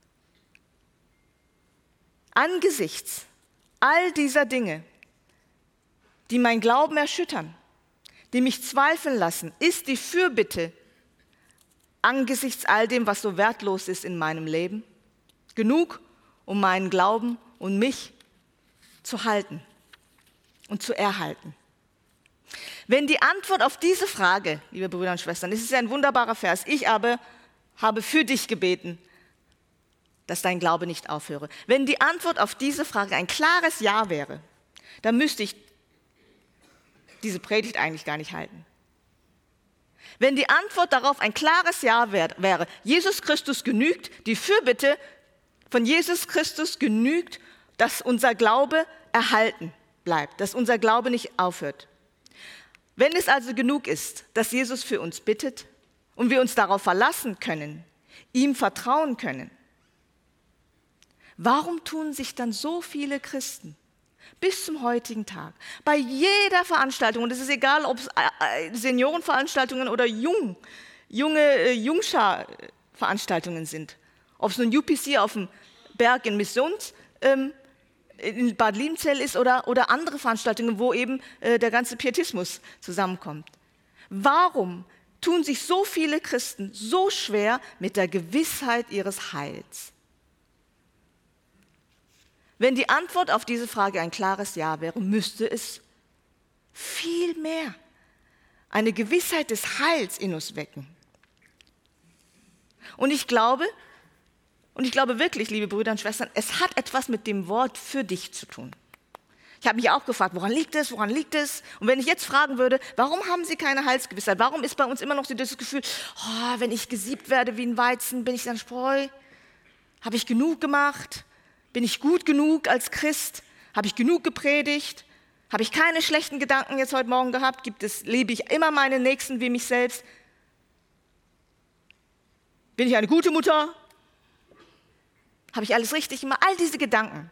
Angesichts all dieser Dinge, die mein Glauben erschüttern, die mich zweifeln lassen, ist die Fürbitte angesichts all dem, was so wertlos ist in meinem Leben, genug, um meinen Glauben und mich zu halten und zu erhalten. Wenn die Antwort auf diese Frage, liebe Brüder und Schwestern, das ist ja ein wunderbarer Vers, ich aber habe für dich gebeten, dass dein Glaube nicht aufhöre. Wenn die Antwort auf diese Frage ein klares Ja wäre, dann müsste ich diese Predigt eigentlich gar nicht halten. Wenn die Antwort darauf ein klares Ja wäre, Jesus Christus genügt, die Fürbitte von Jesus Christus genügt, dass unser Glaube erhalten bleibt, dass unser Glaube nicht aufhört. Wenn es also genug ist, dass Jesus für uns bittet und wir uns darauf verlassen können, ihm vertrauen können, warum tun sich dann so viele Christen bis zum heutigen Tag bei jeder Veranstaltung, und es ist egal, ob es Seniorenveranstaltungen oder junge Jungschar-Veranstaltungen sind, ob es nun UPC auf dem Berg in in Bad Liebenzell ist oder andere Veranstaltungen, wo eben der ganze Pietismus zusammenkommt. Warum tun sich so viele Christen so schwer mit der Gewissheit ihres Heils? Wenn die Antwort auf diese Frage ein klares Ja wäre, müsste es viel mehr eine Gewissheit des Heils in uns wecken. Und ich glaube wirklich, liebe Brüder und Schwestern, es hat etwas mit dem Wort für dich zu tun. Ich habe mich auch gefragt, woran liegt es? Und wenn ich jetzt fragen würde, warum haben Sie keine Heilsgewissheit? Warum ist bei uns immer noch dieses Gefühl, wenn ich gesiebt werde wie ein Weizen, bin ich dann Spreu? Habe ich genug gemacht? Bin ich gut genug als Christ? Habe ich genug gepredigt? Habe ich keine schlechten Gedanken jetzt heute Morgen gehabt? Lebe ich immer meine Nächsten wie mich selbst? Bin ich eine gute Mutter? Habe ich alles richtig gemacht? All diese Gedanken.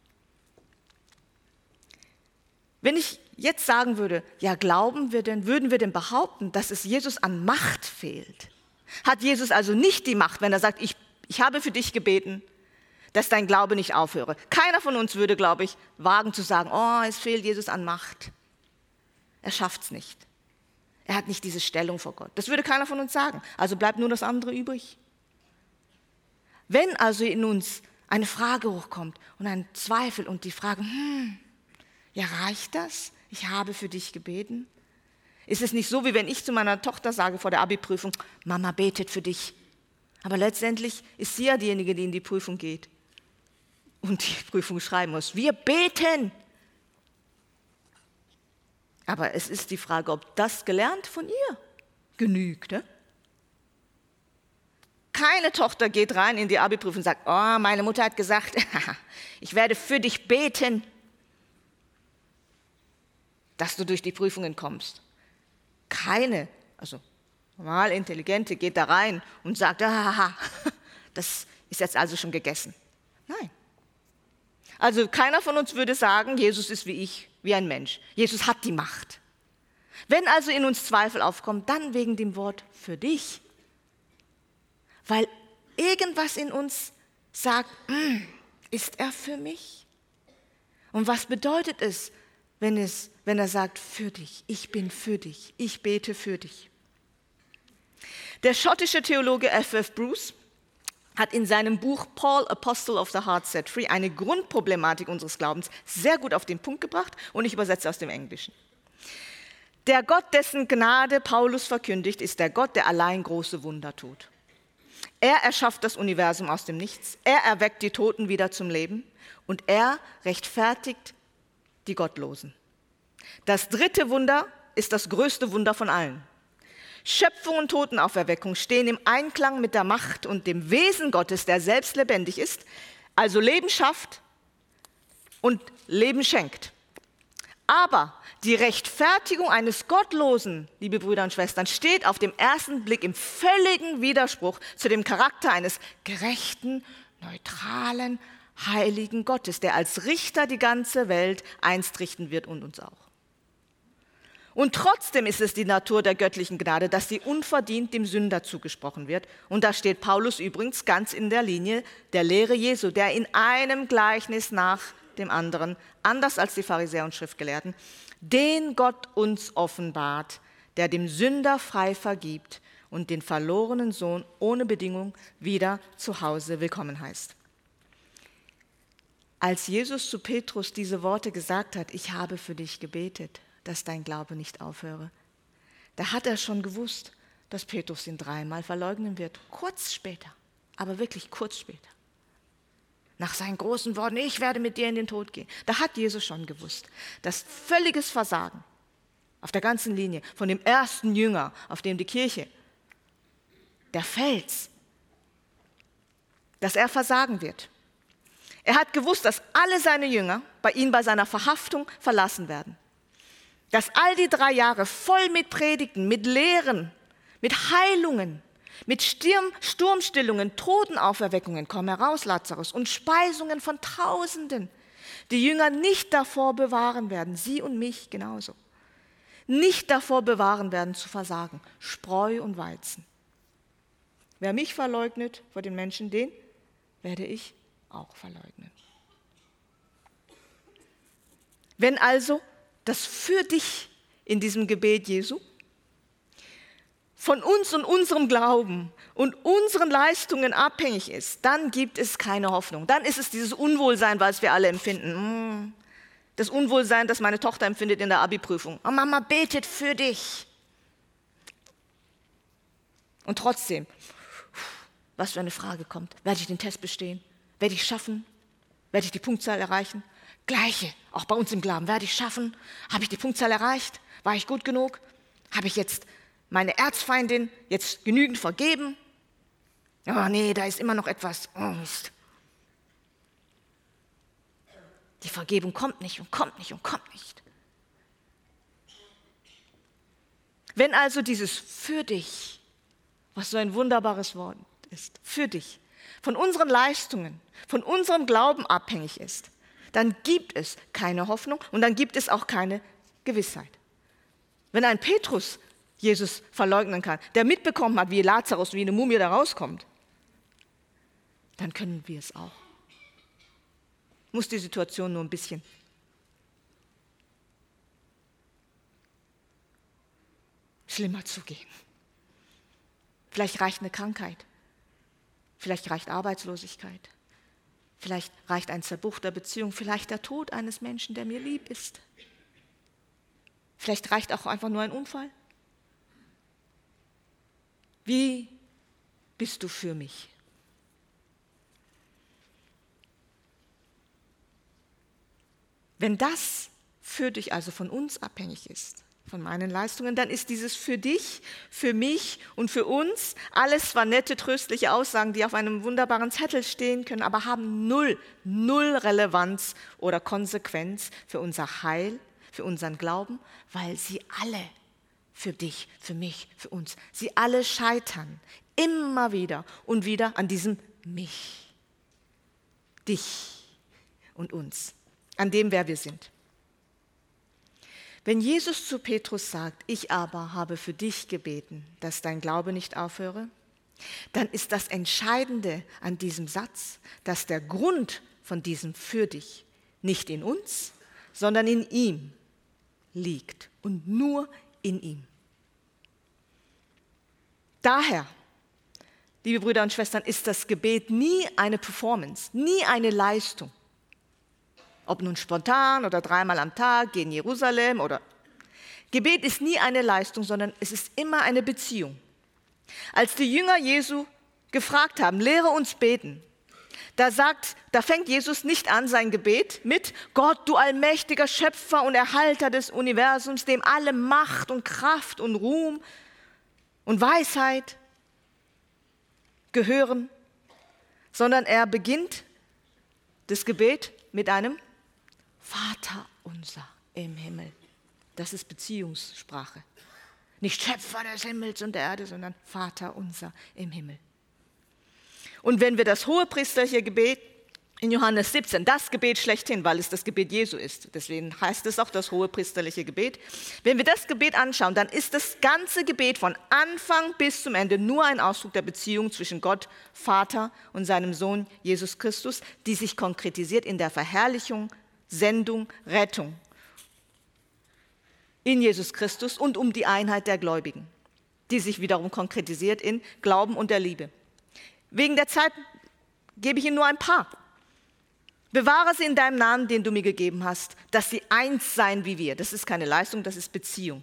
Wenn ich jetzt sagen würde, ja, würden wir denn behaupten, dass es Jesus an Macht fehlt? Hat Jesus also nicht die Macht, wenn er sagt, ich habe für dich gebeten, dass dein Glaube nicht aufhöre? Keiner von uns würde, glaube ich, wagen zu sagen, es fehlt Jesus an Macht. Er schafft es nicht. Er hat nicht diese Stellung vor Gott. Das würde keiner von uns sagen. Also bleibt nur das andere übrig. Wenn also in uns eine Frage hochkommt und ein Zweifel und die Frage, ja, reicht das? Ich habe für dich gebeten. Ist es nicht so, wie wenn ich zu meiner Tochter sage vor der Abi-Prüfung, Mama betet für dich. Aber letztendlich ist sie ja diejenige, die in die Prüfung geht und die Prüfung schreiben muss. Wir beten. Aber es ist die Frage, ob das gelernt von ihr genügt. Ne? Keine Tochter geht rein in die Abi-Prüfung und sagt, meine Mutter hat gesagt, ich werde für dich beten, dass du durch die Prüfungen kommst. Keine, also normal Intelligente geht da rein und sagt, das ist jetzt also schon gegessen. Nein. Also keiner von uns würde sagen, Jesus ist wie ich, wie ein Mensch. Jesus hat die Macht. Wenn also in uns Zweifel aufkommen, dann wegen dem Wort für dich. Weil irgendwas in uns sagt, ist er für mich? Und was bedeutet es, wenn er sagt, für dich, ich bin für dich, ich bete für dich? Der schottische Theologe F.F. Bruce hat in seinem Buch Paul, Apostle of the Heart Set Free eine Grundproblematik unseres Glaubens sehr gut auf den Punkt gebracht und ich übersetze aus dem Englischen. Der Gott, dessen Gnade Paulus verkündigt, ist der Gott, der allein große Wunder tut. Er erschafft das Universum aus dem Nichts, er erweckt die Toten wieder zum Leben und er rechtfertigt die Gottlosen. Das dritte Wunder ist das größte Wunder von allen. Schöpfung und Totenauferweckung stehen im Einklang mit der Macht und dem Wesen Gottes, der selbst lebendig ist, also Leben schafft und Leben schenkt. Aber die Rechtfertigung eines Gottlosen, liebe Brüder und Schwestern, steht auf den ersten Blick im völligen Widerspruch zu dem Charakter eines gerechten, neutralen, heiligen Gottes, der als Richter die ganze Welt einst richten wird und uns auch. Und trotzdem ist es die Natur der göttlichen Gnade, dass sie unverdient dem Sünder zugesprochen wird. Und da steht Paulus übrigens ganz in der Linie der Lehre Jesu, der in einem Gleichnis nach dem anderen, anders als die Pharisäer und Schriftgelehrten, den Gott uns offenbart, der dem Sünder frei vergibt und den verlorenen Sohn ohne Bedingung wieder zu Hause willkommen heißt. Als Jesus zu Petrus diese Worte gesagt hat, ich habe für dich gebetet, dass dein Glaube nicht aufhöre, da hat er schon gewusst, dass Petrus ihn 3-mal verleugnen wird. Kurz später, aber wirklich kurz später. Nach seinen großen Worten, ich werde mit dir in den Tod gehen. Da hat Jesus schon gewusst, dass völliges Versagen auf der ganzen Linie von dem ersten Jünger, auf dem die Kirche, der Fels, dass er versagen wird. Er hat gewusst, dass alle seine Jünger ihn bei seiner Verhaftung verlassen werden. Dass all die 3 Jahre voll mit Predigten, mit Lehren, mit Heilungen, mit Sturmstillungen, Totenauferweckungen, komm heraus, Lazarus, und Speisungen von Tausenden, die Jünger nicht davor bewahren werden, sie und mich genauso, nicht davor bewahren werden zu versagen, Spreu und Weizen. Wer mich verleugnet vor den Menschen, den werde ich auch verleugnen. Wenn also das für dich in diesem Gebet Jesu von uns und unserem Glauben und unseren Leistungen abhängig ist, dann gibt es keine Hoffnung. Dann ist es dieses Unwohlsein, was wir alle empfinden. Das Unwohlsein, das meine Tochter empfindet in der Abi-Prüfung. Oh, Mama betet für dich. Und trotzdem, was für eine Frage kommt. Werde ich den Test bestehen? Werde ich schaffen? Werde ich die Punktzahl erreichen? Gleiche, auch bei uns im Glauben. Werde ich schaffen? Habe ich die Punktzahl erreicht? War ich gut genug? Habe ich jetzt meine Erzfeindin jetzt genügend vergeben? Oh nee, da ist immer noch etwas. Oh Mist. Die Vergebung kommt nicht und kommt nicht und kommt nicht. Wenn also dieses für dich, was so ein wunderbares Wort ist, für dich, von unseren Leistungen, von unserem Glauben abhängig ist, dann gibt es keine Hoffnung und dann gibt es auch keine Gewissheit. Wenn ein Petrus Jesus verleugnen kann, der mitbekommen hat, wie Lazarus, wie eine Mumie da rauskommt, dann können wir es auch. Muss die Situation nur ein bisschen schlimmer zugehen. Vielleicht reicht eine Krankheit, vielleicht reicht Arbeitslosigkeit, vielleicht reicht ein Zerbruch der Beziehung, vielleicht der Tod eines Menschen, der mir lieb ist. Vielleicht reicht auch einfach nur ein Unfall. Wie bist du für mich? Wenn das für dich also von uns abhängig ist, von meinen Leistungen, dann ist dieses für dich, für mich und für uns alles zwar nette, tröstliche Aussagen, die auf einem wunderbaren Zettel stehen können, aber haben null Relevanz oder Konsequenz für unser Heil, für unseren Glauben, weil sie alle für dich, für mich, für uns, sie alle scheitern immer wieder und wieder an diesem mich, dich und uns, an dem, wer wir sind. Wenn Jesus zu Petrus sagt, ich aber habe für dich gebeten, dass dein Glaube nicht aufhöre, dann ist das Entscheidende an diesem Satz, dass der Grund von diesem für dich nicht in uns, sondern in ihm liegt und nur in ihm. Daher, liebe Brüder und Schwestern, ist das Gebet nie eine Performance, nie eine Leistung. Ob nun spontan oder 3-mal am Tag, geh in Jerusalem oder... Gebet ist nie eine Leistung, sondern es ist immer eine Beziehung. Als die Jünger Jesu gefragt haben, lehre uns beten, da fängt Jesus nicht an sein Gebet mit Gott, du allmächtiger Schöpfer und Erhalter des Universums, dem alle Macht und Kraft und Ruhm und Weisheit gehören, sondern er beginnt das Gebet mit einem Vater unser im Himmel. Das ist Beziehungssprache. Nicht Schöpfer des Himmels und der Erde, sondern Vater unser im Himmel. Und wenn wir das hohepriesterliche Gebet in Johannes 17, das Gebet schlechthin, weil es das Gebet Jesu ist. Deswegen heißt es auch das hohepriesterliche Gebet. Wenn wir das Gebet anschauen, dann ist das ganze Gebet von Anfang bis zum Ende nur ein Ausdruck der Beziehung zwischen Gott, Vater und seinem Sohn Jesus Christus, die sich konkretisiert in der Verherrlichung, Sendung, Rettung in Jesus Christus und um die Einheit der Gläubigen, die sich wiederum konkretisiert in Glauben und der Liebe. Wegen der Zeit gebe ich Ihnen nur ein paar. Bewahre sie in deinem Namen, den du mir gegeben hast, dass sie eins seien wie wir. Das ist keine Leistung, das ist Beziehung.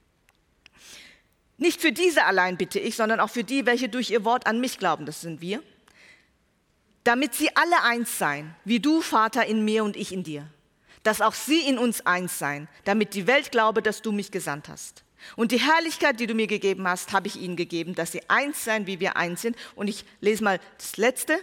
Nicht für diese allein bitte ich, sondern auch für die, welche durch ihr Wort an mich glauben, das sind wir, damit sie alle eins seien, wie du, Vater, in mir und ich in dir. Dass auch sie in uns eins seien, damit die Welt glaube, dass du mich gesandt hast. Und die Herrlichkeit, die du mir gegeben hast, habe ich ihnen gegeben, dass sie eins seien, wie wir eins sind. Und ich lese mal das Letzte.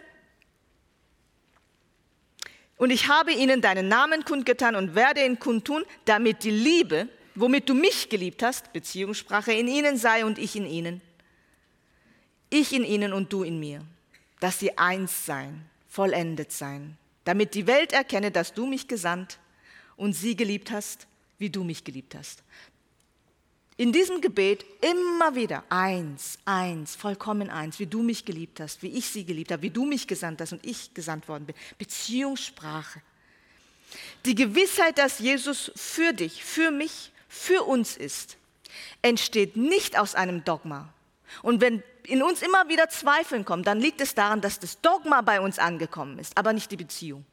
Und ich habe ihnen deinen Namen kundgetan und werde ihn kundtun, damit die Liebe, womit du mich geliebt hast, Beziehungssprache, in ihnen sei und ich in ihnen. Ich in ihnen und du in mir. Dass sie eins seien, vollendet seien. Damit die Welt erkenne, dass du mich gesandt und sie geliebt hast, wie du mich geliebt hast. In diesem Gebet immer wieder eins, vollkommen eins, wie du mich geliebt hast, wie ich sie geliebt habe, wie du mich gesandt hast und ich gesandt worden bin. Beziehungssprache. Die Gewissheit, dass Jesus für dich, für mich, für uns ist, entsteht nicht aus einem Dogma. Und wenn in uns immer wieder Zweifeln kommen, dann liegt es daran, dass das Dogma bei uns angekommen ist, aber nicht die Beziehung.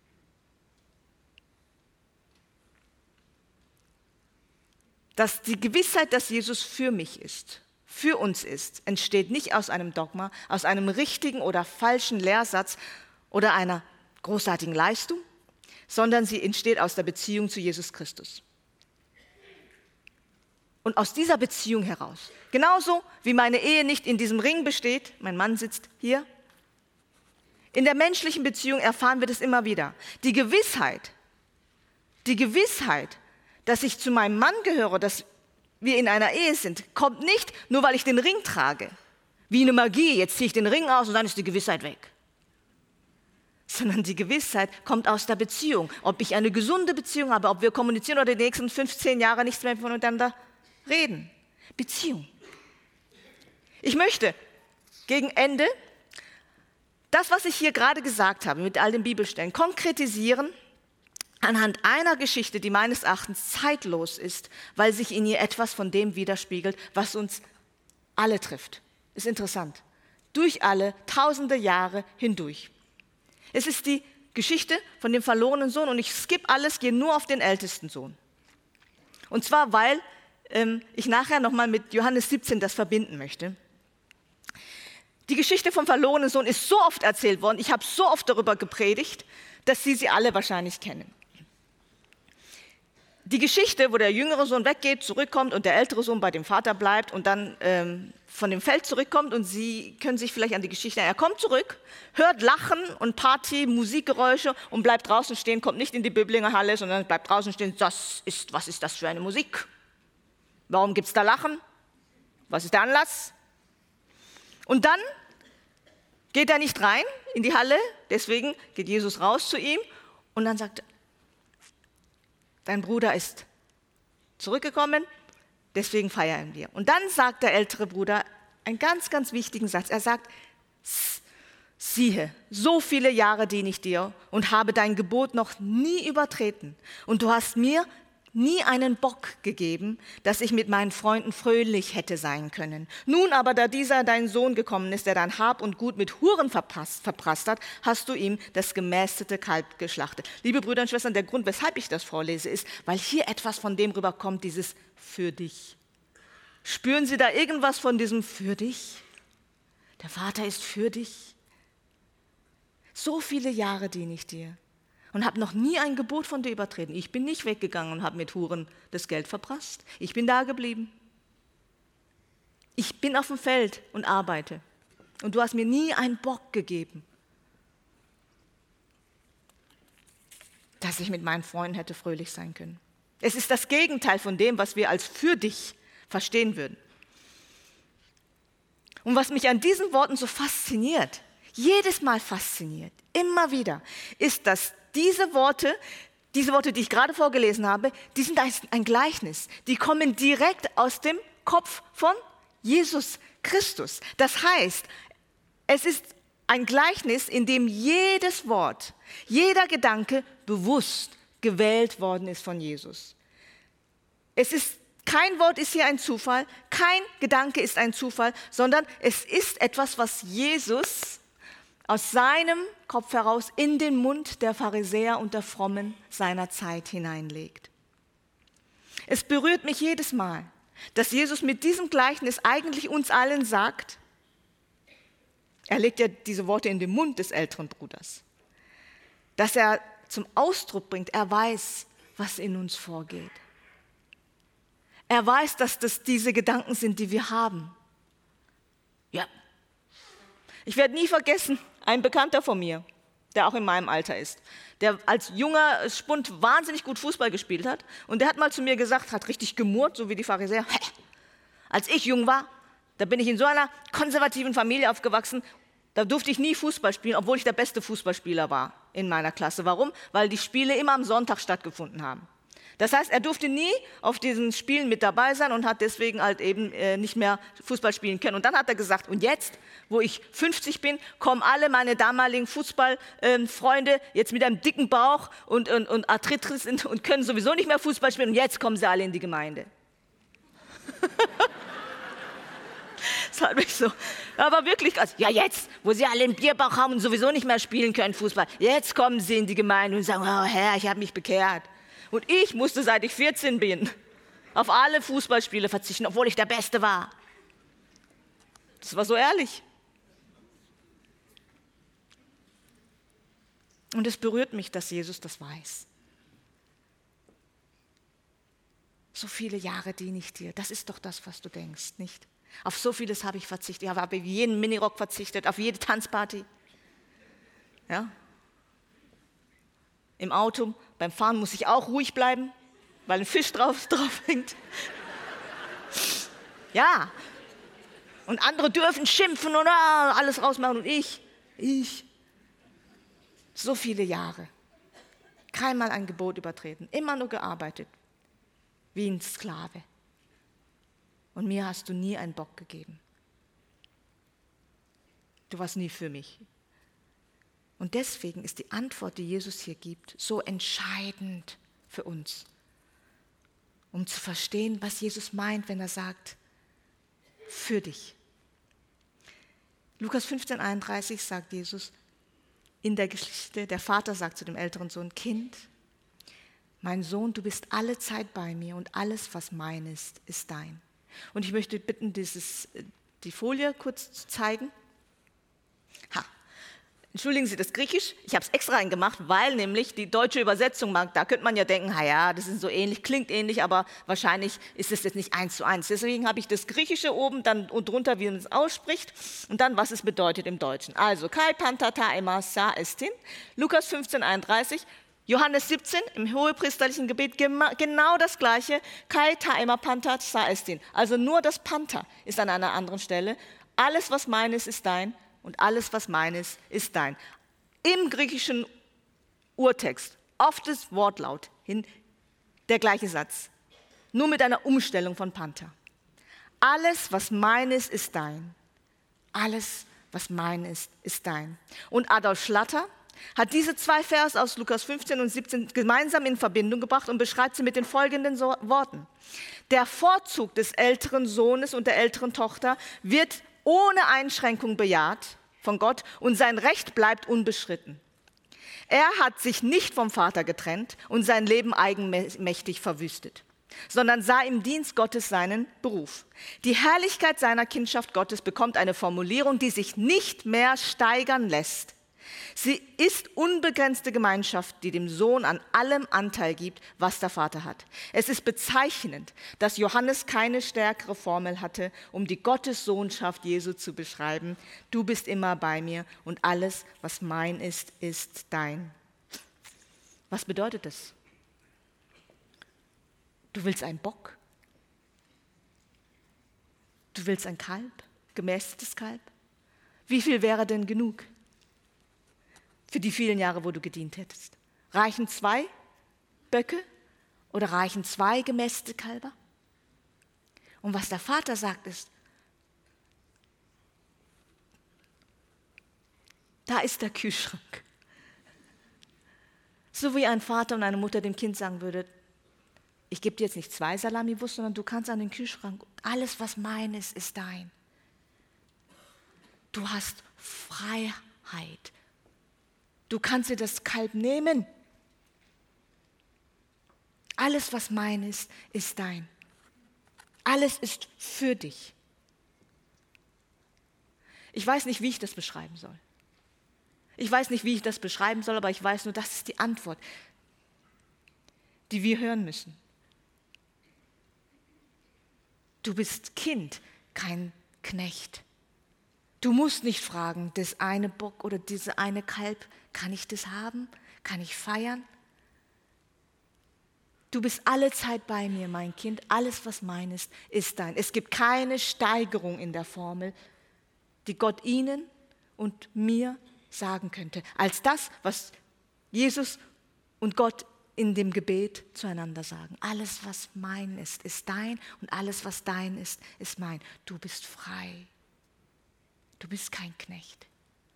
Dass die Gewissheit, dass Jesus für mich ist, für uns ist, entsteht nicht aus einem Dogma, aus einem richtigen oder falschen Lehrsatz oder einer großartigen Leistung, sondern sie entsteht aus der Beziehung zu Jesus Christus. Und aus dieser Beziehung heraus, genauso wie meine Ehe nicht in diesem Ring besteht, mein Mann sitzt hier, in der menschlichen Beziehung erfahren wir das immer wieder. Die Gewissheit, dass ich zu meinem Mann gehöre, dass wir in einer Ehe sind, kommt nicht nur, weil ich den Ring trage. Wie eine Magie, jetzt ziehe ich den Ring aus und dann ist die Gewissheit weg. Sondern die Gewissheit kommt aus der Beziehung. Ob ich eine gesunde Beziehung habe, ob wir kommunizieren oder die nächsten 15 Jahre nichts mehr voneinander reden. Beziehung. Ich möchte gegen Ende das, was ich hier gerade gesagt habe, mit all den Bibelstellen, konkretisieren anhand einer Geschichte, die meines Erachtens zeitlos ist, weil sich in ihr etwas von dem widerspiegelt, was uns alle trifft. Ist interessant. Durch alle tausende Jahre hindurch. Es ist die Geschichte von dem verlorenen Sohn und ich skippe alles, gehe nur auf den ältesten Sohn. Und zwar, weil ich nachher nochmal mit Johannes 17 das verbinden möchte. Die Geschichte vom verlorenen Sohn ist so oft erzählt worden, ich habe so oft darüber gepredigt, dass Sie alle wahrscheinlich kennen. Die Geschichte, wo der jüngere Sohn weggeht, zurückkommt und der ältere Sohn bei dem Vater bleibt und dann von dem Feld zurückkommt und Sie können sich vielleicht an die Geschichte erinnern. Er kommt zurück, hört Lachen und Party, Musikgeräusche und bleibt draußen stehen, kommt nicht in die Böblinger Halle, sondern bleibt draußen stehen. Was ist das für eine Musik? Warum gibt es da Lachen? Was ist der Anlass? Und dann geht er nicht rein in die Halle, deswegen geht Jesus raus zu ihm und dann sagt er, dein Bruder ist zurückgekommen, deswegen feiern wir. Und dann sagt der ältere Bruder einen ganz, ganz wichtigen Satz. Er sagt, siehe, so viele Jahre diene ich dir und habe dein Gebot noch nie übertreten. Und du hast mir nie einen Bock gegeben, dass ich mit meinen Freunden fröhlich hätte sein können. Nun aber, da dieser dein Sohn gekommen ist, der dein Hab und Gut mit Huren verprasst hat, hast du ihm das gemästete Kalb geschlachtet. Liebe Brüder und Schwestern, der Grund, weshalb ich das vorlese, ist, weil hier etwas von dem rüberkommt, dieses für dich. Spüren Sie da irgendwas von diesem für dich? Der Vater ist für dich. So viele Jahre diene ich dir und habe noch nie ein Gebot von dir übertreten. Ich bin nicht weggegangen und habe mit Huren das Geld verprasst. Ich bin da geblieben. Ich bin auf dem Feld und arbeite. Und du hast mir nie einen Bock gegeben, dass ich mit meinen Freunden hätte fröhlich sein können. Es ist das Gegenteil von dem, was wir als für dich verstehen würden. Und was mich an diesen Worten so fasziniert, jedes Mal fasziniert, immer wieder, ist, dass diese Worte, die ich gerade vorgelesen habe, die sind ein Gleichnis. Die kommen direkt aus dem Kopf von Jesus Christus. Das heißt, es ist ein Gleichnis, in dem jedes Wort, jeder Gedanke bewusst gewählt worden ist von Jesus. Kein Wort ist hier ein Zufall, kein Gedanke ist ein Zufall, sondern es ist etwas, was Jesus aus seinem Kopf heraus in den Mund der Pharisäer und der Frommen seiner Zeit hineinlegt. Es berührt mich jedes Mal, dass Jesus mit diesem Gleichnis eigentlich uns allen sagt, er legt ja diese Worte in den Mund des älteren Bruders, dass er zum Ausdruck bringt, er weiß, was in uns vorgeht. Er weiß, dass das diese Gedanken sind, die wir haben. Ja. Ich werde nie vergessen, ein Bekannter von mir, der auch in meinem Alter ist, der als junger Spund wahnsinnig gut Fußball gespielt hat. Und der hat mal zu mir gesagt, hat richtig gemurrt, so wie die Pharisäer. Als ich jung war, da bin ich in so einer konservativen Familie aufgewachsen, da durfte ich nie Fußball spielen, obwohl ich der beste Fußballspieler war in meiner Klasse. Warum? Weil die Spiele immer am Sonntag stattgefunden haben. Das heißt, er durfte nie auf diesen Spielen mit dabei sein und hat deswegen halt eben nicht mehr Fußball spielen können. Und dann hat er gesagt, und jetzt, wo ich 50 bin, kommen alle meine damaligen Fußballfreunde jetzt mit einem dicken Bauch und Arthritis und können sowieso nicht mehr Fußball spielen und jetzt kommen sie alle in die Gemeinde. Das hat mich so, aber wirklich, ja jetzt, wo sie alle einen Bierbauch haben und sowieso nicht mehr spielen können Fußball, jetzt kommen sie in die Gemeinde und sagen, oh Herr, ich habe mich bekehrt. Und ich musste, seit ich 14 bin, auf alle Fußballspiele verzichten, obwohl ich der Beste war. Das war so ehrlich. Und es berührt mich, dass Jesus das weiß. So viele Jahre diene ich dir. Das ist doch das, was du denkst, nicht? Auf so vieles habe ich verzichtet. Ich habe auf jeden Minirock verzichtet, auf jede Tanzparty. Ja? Im Auto, beim Fahren muss ich auch ruhig bleiben, weil ein Fisch drauf hängt. Ja. Und andere dürfen schimpfen und alles rausmachen und ich. So viele Jahre. Keinmal ein Gebot übertreten, immer nur gearbeitet, wie ein Sklave. Und mir hast du nie einen Bock gegeben. Du warst nie für mich. Und deswegen ist die Antwort, die Jesus hier gibt, so entscheidend für uns, um zu verstehen, was Jesus meint, wenn er sagt, für dich. Lukas 15,31 sagt Jesus in der Geschichte, der Vater sagt zu dem älteren Sohn, Kind, mein Sohn, du bist alle Zeit bei mir und alles, was mein ist dein. Und ich möchte bitten, die Folie kurz zu zeigen. Entschuldigen Sie das Griechisch, ich habe es extra reingemacht, weil nämlich die deutsche Übersetzung, da könnte man ja denken, ja, das ist so ähnlich, klingt ähnlich, aber wahrscheinlich ist es jetzt nicht 1:1. Deswegen habe ich das Griechische oben dann und drunter, wie man es ausspricht und dann, was es bedeutet im Deutschen. Also, Kai Panta Taima Sa Estin, Lukas 15,31, Johannes 17 im hohepriesterlichen Gebet genau das Gleiche, Kai Taima Panta Sa Estin. Also nur das Panta ist an einer anderen Stelle. Alles, was meines, ist dein. Und alles, was meines, ist dein. Im griechischen Urtext, oft das Wortlaut, der gleiche Satz, nur mit einer Umstellung von Panta. Alles, was meines, ist dein. Alles, was meines, ist dein. Und Adolf Schlatter hat diese zwei Verse aus Lukas 15 und 17 gemeinsam in Verbindung gebracht und beschreibt sie mit den folgenden Worten. Der Vorzug des älteren Sohnes und der älteren Tochter wird ohne Einschränkung bejaht von Gott und sein Recht bleibt unbeschritten. Er hat sich nicht vom Vater getrennt und sein Leben eigenmächtig verwüstet, sondern sah im Dienst Gottes seinen Beruf. Die Herrlichkeit seiner Kindschaft Gottes bekommt eine Formulierung, die sich nicht mehr steigern lässt. Sie ist unbegrenzte Gemeinschaft, die dem Sohn an allem Anteil gibt, was der Vater hat. Es ist bezeichnend, dass Johannes keine stärkere Formel hatte, um die Gottessohnschaft Jesu zu beschreiben. Du bist immer bei mir und alles, was mein ist, ist dein. Was bedeutet das? Du willst einen Bock? Du willst ein Kalb? Gemästetes Kalb? Wie viel wäre denn genug? für die vielen Jahre, wo du gedient hättest? Reichen 2 Böcke oder reichen 2 gemästete Kälber? Und was der Vater sagt ist, da ist der Kühlschrank. So wie ein Vater und eine Mutter dem Kind sagen würde, ich gebe dir jetzt nicht 2 Salamiwurst, sondern du kannst an den Kühlschrank. Alles, was mein ist dein. Du hast Freiheit. Du kannst dir das Kalb nehmen. Alles, was mein ist dein. Alles ist für dich. Ich weiß nicht, wie ich das beschreiben soll. Aber ich weiß nur, das ist die Antwort, die wir hören müssen. Du bist Kind, kein Knecht. Du musst nicht fragen, das eine Bock oder diese eine Kalb, kann ich das haben? Kann ich feiern? Du bist alle Zeit bei mir, mein Kind. Alles, was mein ist dein. Es gibt keine Steigerung in der Formel, die Gott ihnen und mir sagen könnte, als das, was Jesus und Gott in dem Gebet zueinander sagen. Alles, was mein ist dein und alles, was dein ist mein. Du bist frei. Du bist kein Knecht.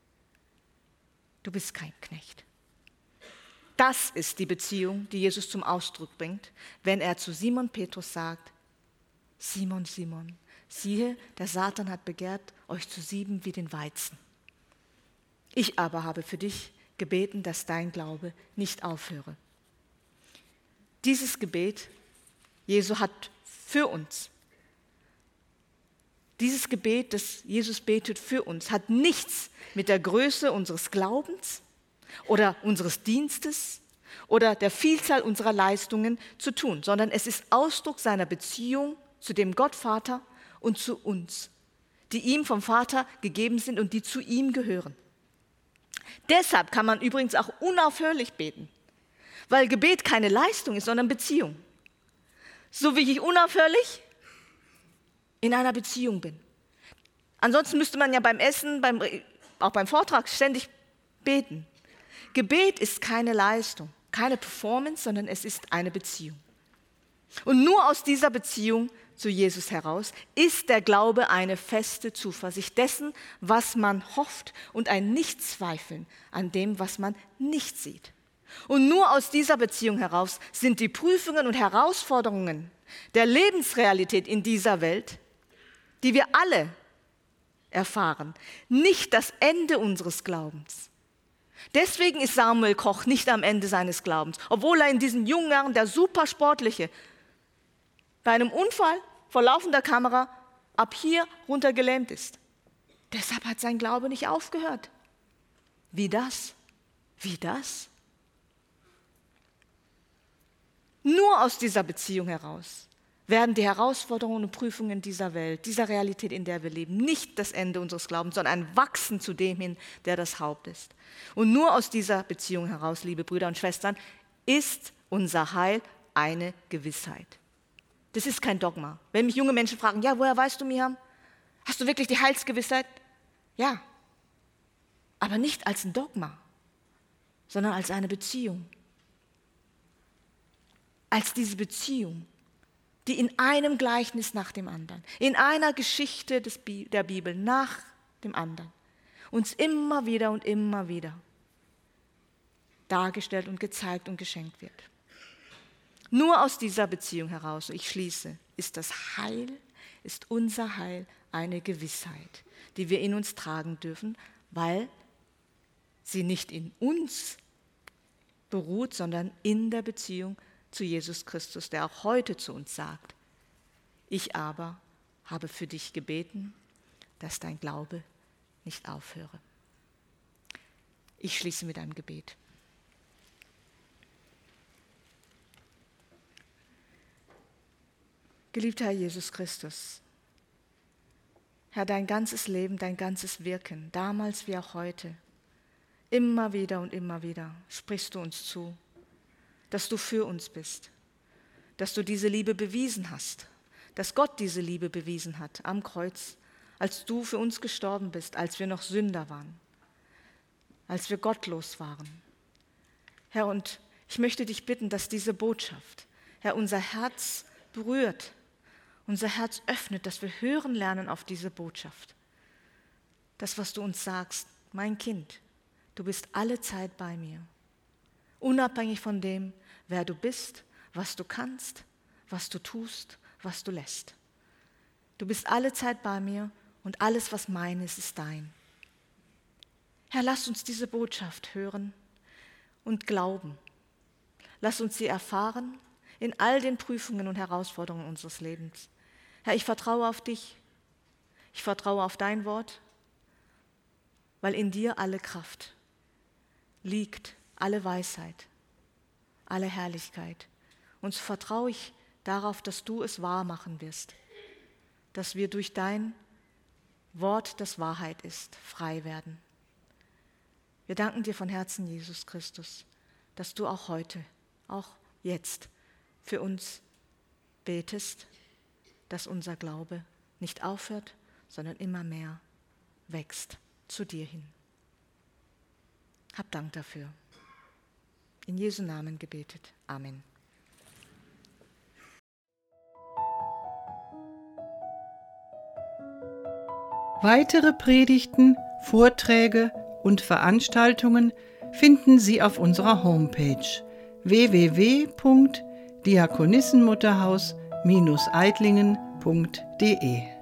Du bist kein Knecht. Das ist die Beziehung, die Jesus zum Ausdruck bringt, wenn er zu Simon Petrus sagt, Simon, Simon, siehe, der Satan hat begehrt, euch zu sieben wie den Weizen. Ich aber habe für dich gebeten, dass dein Glaube nicht aufhöre. Dieses Gebet, Jesu hat für uns, dieses Gebet, das Jesus betet für uns, hat nichts mit der Größe unseres Glaubens oder unseres Dienstes oder der Vielzahl unserer Leistungen zu tun, sondern es ist Ausdruck seiner Beziehung zu dem Gottvater und zu uns, die ihm vom Vater gegeben sind und die zu ihm gehören. Deshalb kann man übrigens auch unaufhörlich beten, weil Gebet keine Leistung ist, sondern Beziehung. So wie ich unaufhörlich in einer Beziehung bin. Ansonsten müsste man ja beim Essen, auch beim Vortrag ständig beten. Gebet ist keine Leistung, keine Performance, sondern es ist eine Beziehung. Und nur aus dieser Beziehung zu Jesus heraus ist der Glaube eine feste Zuversicht dessen, was man hofft und ein Nichtzweifeln an dem, was man nicht sieht. Und nur aus dieser Beziehung heraus sind die Prüfungen und Herausforderungen der Lebensrealität in dieser Welt, die wir alle erfahren, nicht das Ende unseres Glaubens. Deswegen ist Samuel Koch nicht am Ende seines Glaubens, obwohl er in diesen jungen Jahren der Supersportliche bei einem Unfall vor laufender Kamera ab hier runter gelähmt ist. Deshalb hat sein Glaube nicht aufgehört. Wie das? Wie das? Nur aus dieser Beziehung heraus werden die Herausforderungen und Prüfungen dieser Welt, dieser Realität, in der wir leben, nicht das Ende unseres Glaubens, sondern ein Wachsen zu dem hin, der das Haupt ist. Und nur aus dieser Beziehung heraus, liebe Brüder und Schwestern, ist unser Heil eine Gewissheit. Das ist kein Dogma. Wenn mich junge Menschen fragen, ja, woher weißt du, Miriam? Hast du wirklich die Heilsgewissheit? Ja, aber nicht als ein Dogma, sondern als eine Beziehung. Als diese Beziehung, die in einem Gleichnis nach dem anderen, in einer Geschichte der Bibel nach dem anderen, uns immer wieder dargestellt und gezeigt und geschenkt wird. Nur aus dieser Beziehung heraus, ich schließe, ist das Heil, ist unser Heil eine Gewissheit, die wir in uns tragen dürfen, weil sie nicht in uns beruht, sondern in der Beziehung zu Jesus Christus, der auch heute zu uns sagt, ich aber habe für dich gebeten, dass dein Glaube nicht aufhöre. Ich schließe mit einem Gebet. Geliebter Herr Jesus Christus, Herr, dein ganzes Leben, dein ganzes Wirken, damals wie auch heute, immer wieder und immer wieder sprichst du uns zu, dass du für uns bist, dass du diese Liebe bewiesen hast, dass Gott diese Liebe bewiesen hat am Kreuz, als du für uns gestorben bist, als wir noch Sünder waren. als wir gottlos waren. Herr, und ich möchte dich bitten, dass diese Botschaft, Herr, unser Herz berührt, unser Herz öffnet, dass wir hören lernen auf diese Botschaft. Das, was du uns sagst, mein Kind, du bist alle Zeit bei mir. Unabhängig von dem, wer du bist, was du kannst, was du tust, was du lässt. Du bist alle Zeit bei mir und alles, was mein ist, ist dein. Herr, lass uns diese Botschaft hören und glauben. Lass uns sie erfahren in all den Prüfungen und Herausforderungen unseres Lebens. Herr, ich vertraue auf dich. Ich vertraue auf dein Wort, weil in dir alle Kraft liegt, alle Weisheit, alle Herrlichkeit. Und so vertraue ich darauf, dass du es wahr machen wirst, dass wir durch dein Wort, das Wahrheit ist, frei werden. Wir danken dir von Herzen, Jesus Christus, dass du auch heute, auch jetzt für uns betest, dass unser Glaube nicht aufhört, sondern immer mehr wächst zu dir hin. Hab Dank dafür. In Jesu Namen gebetet. Amen.
Weitere Predigten, Vorträge und Veranstaltungen finden Sie auf unserer Homepage www.diakonissenmutterhaus-eidlingen.de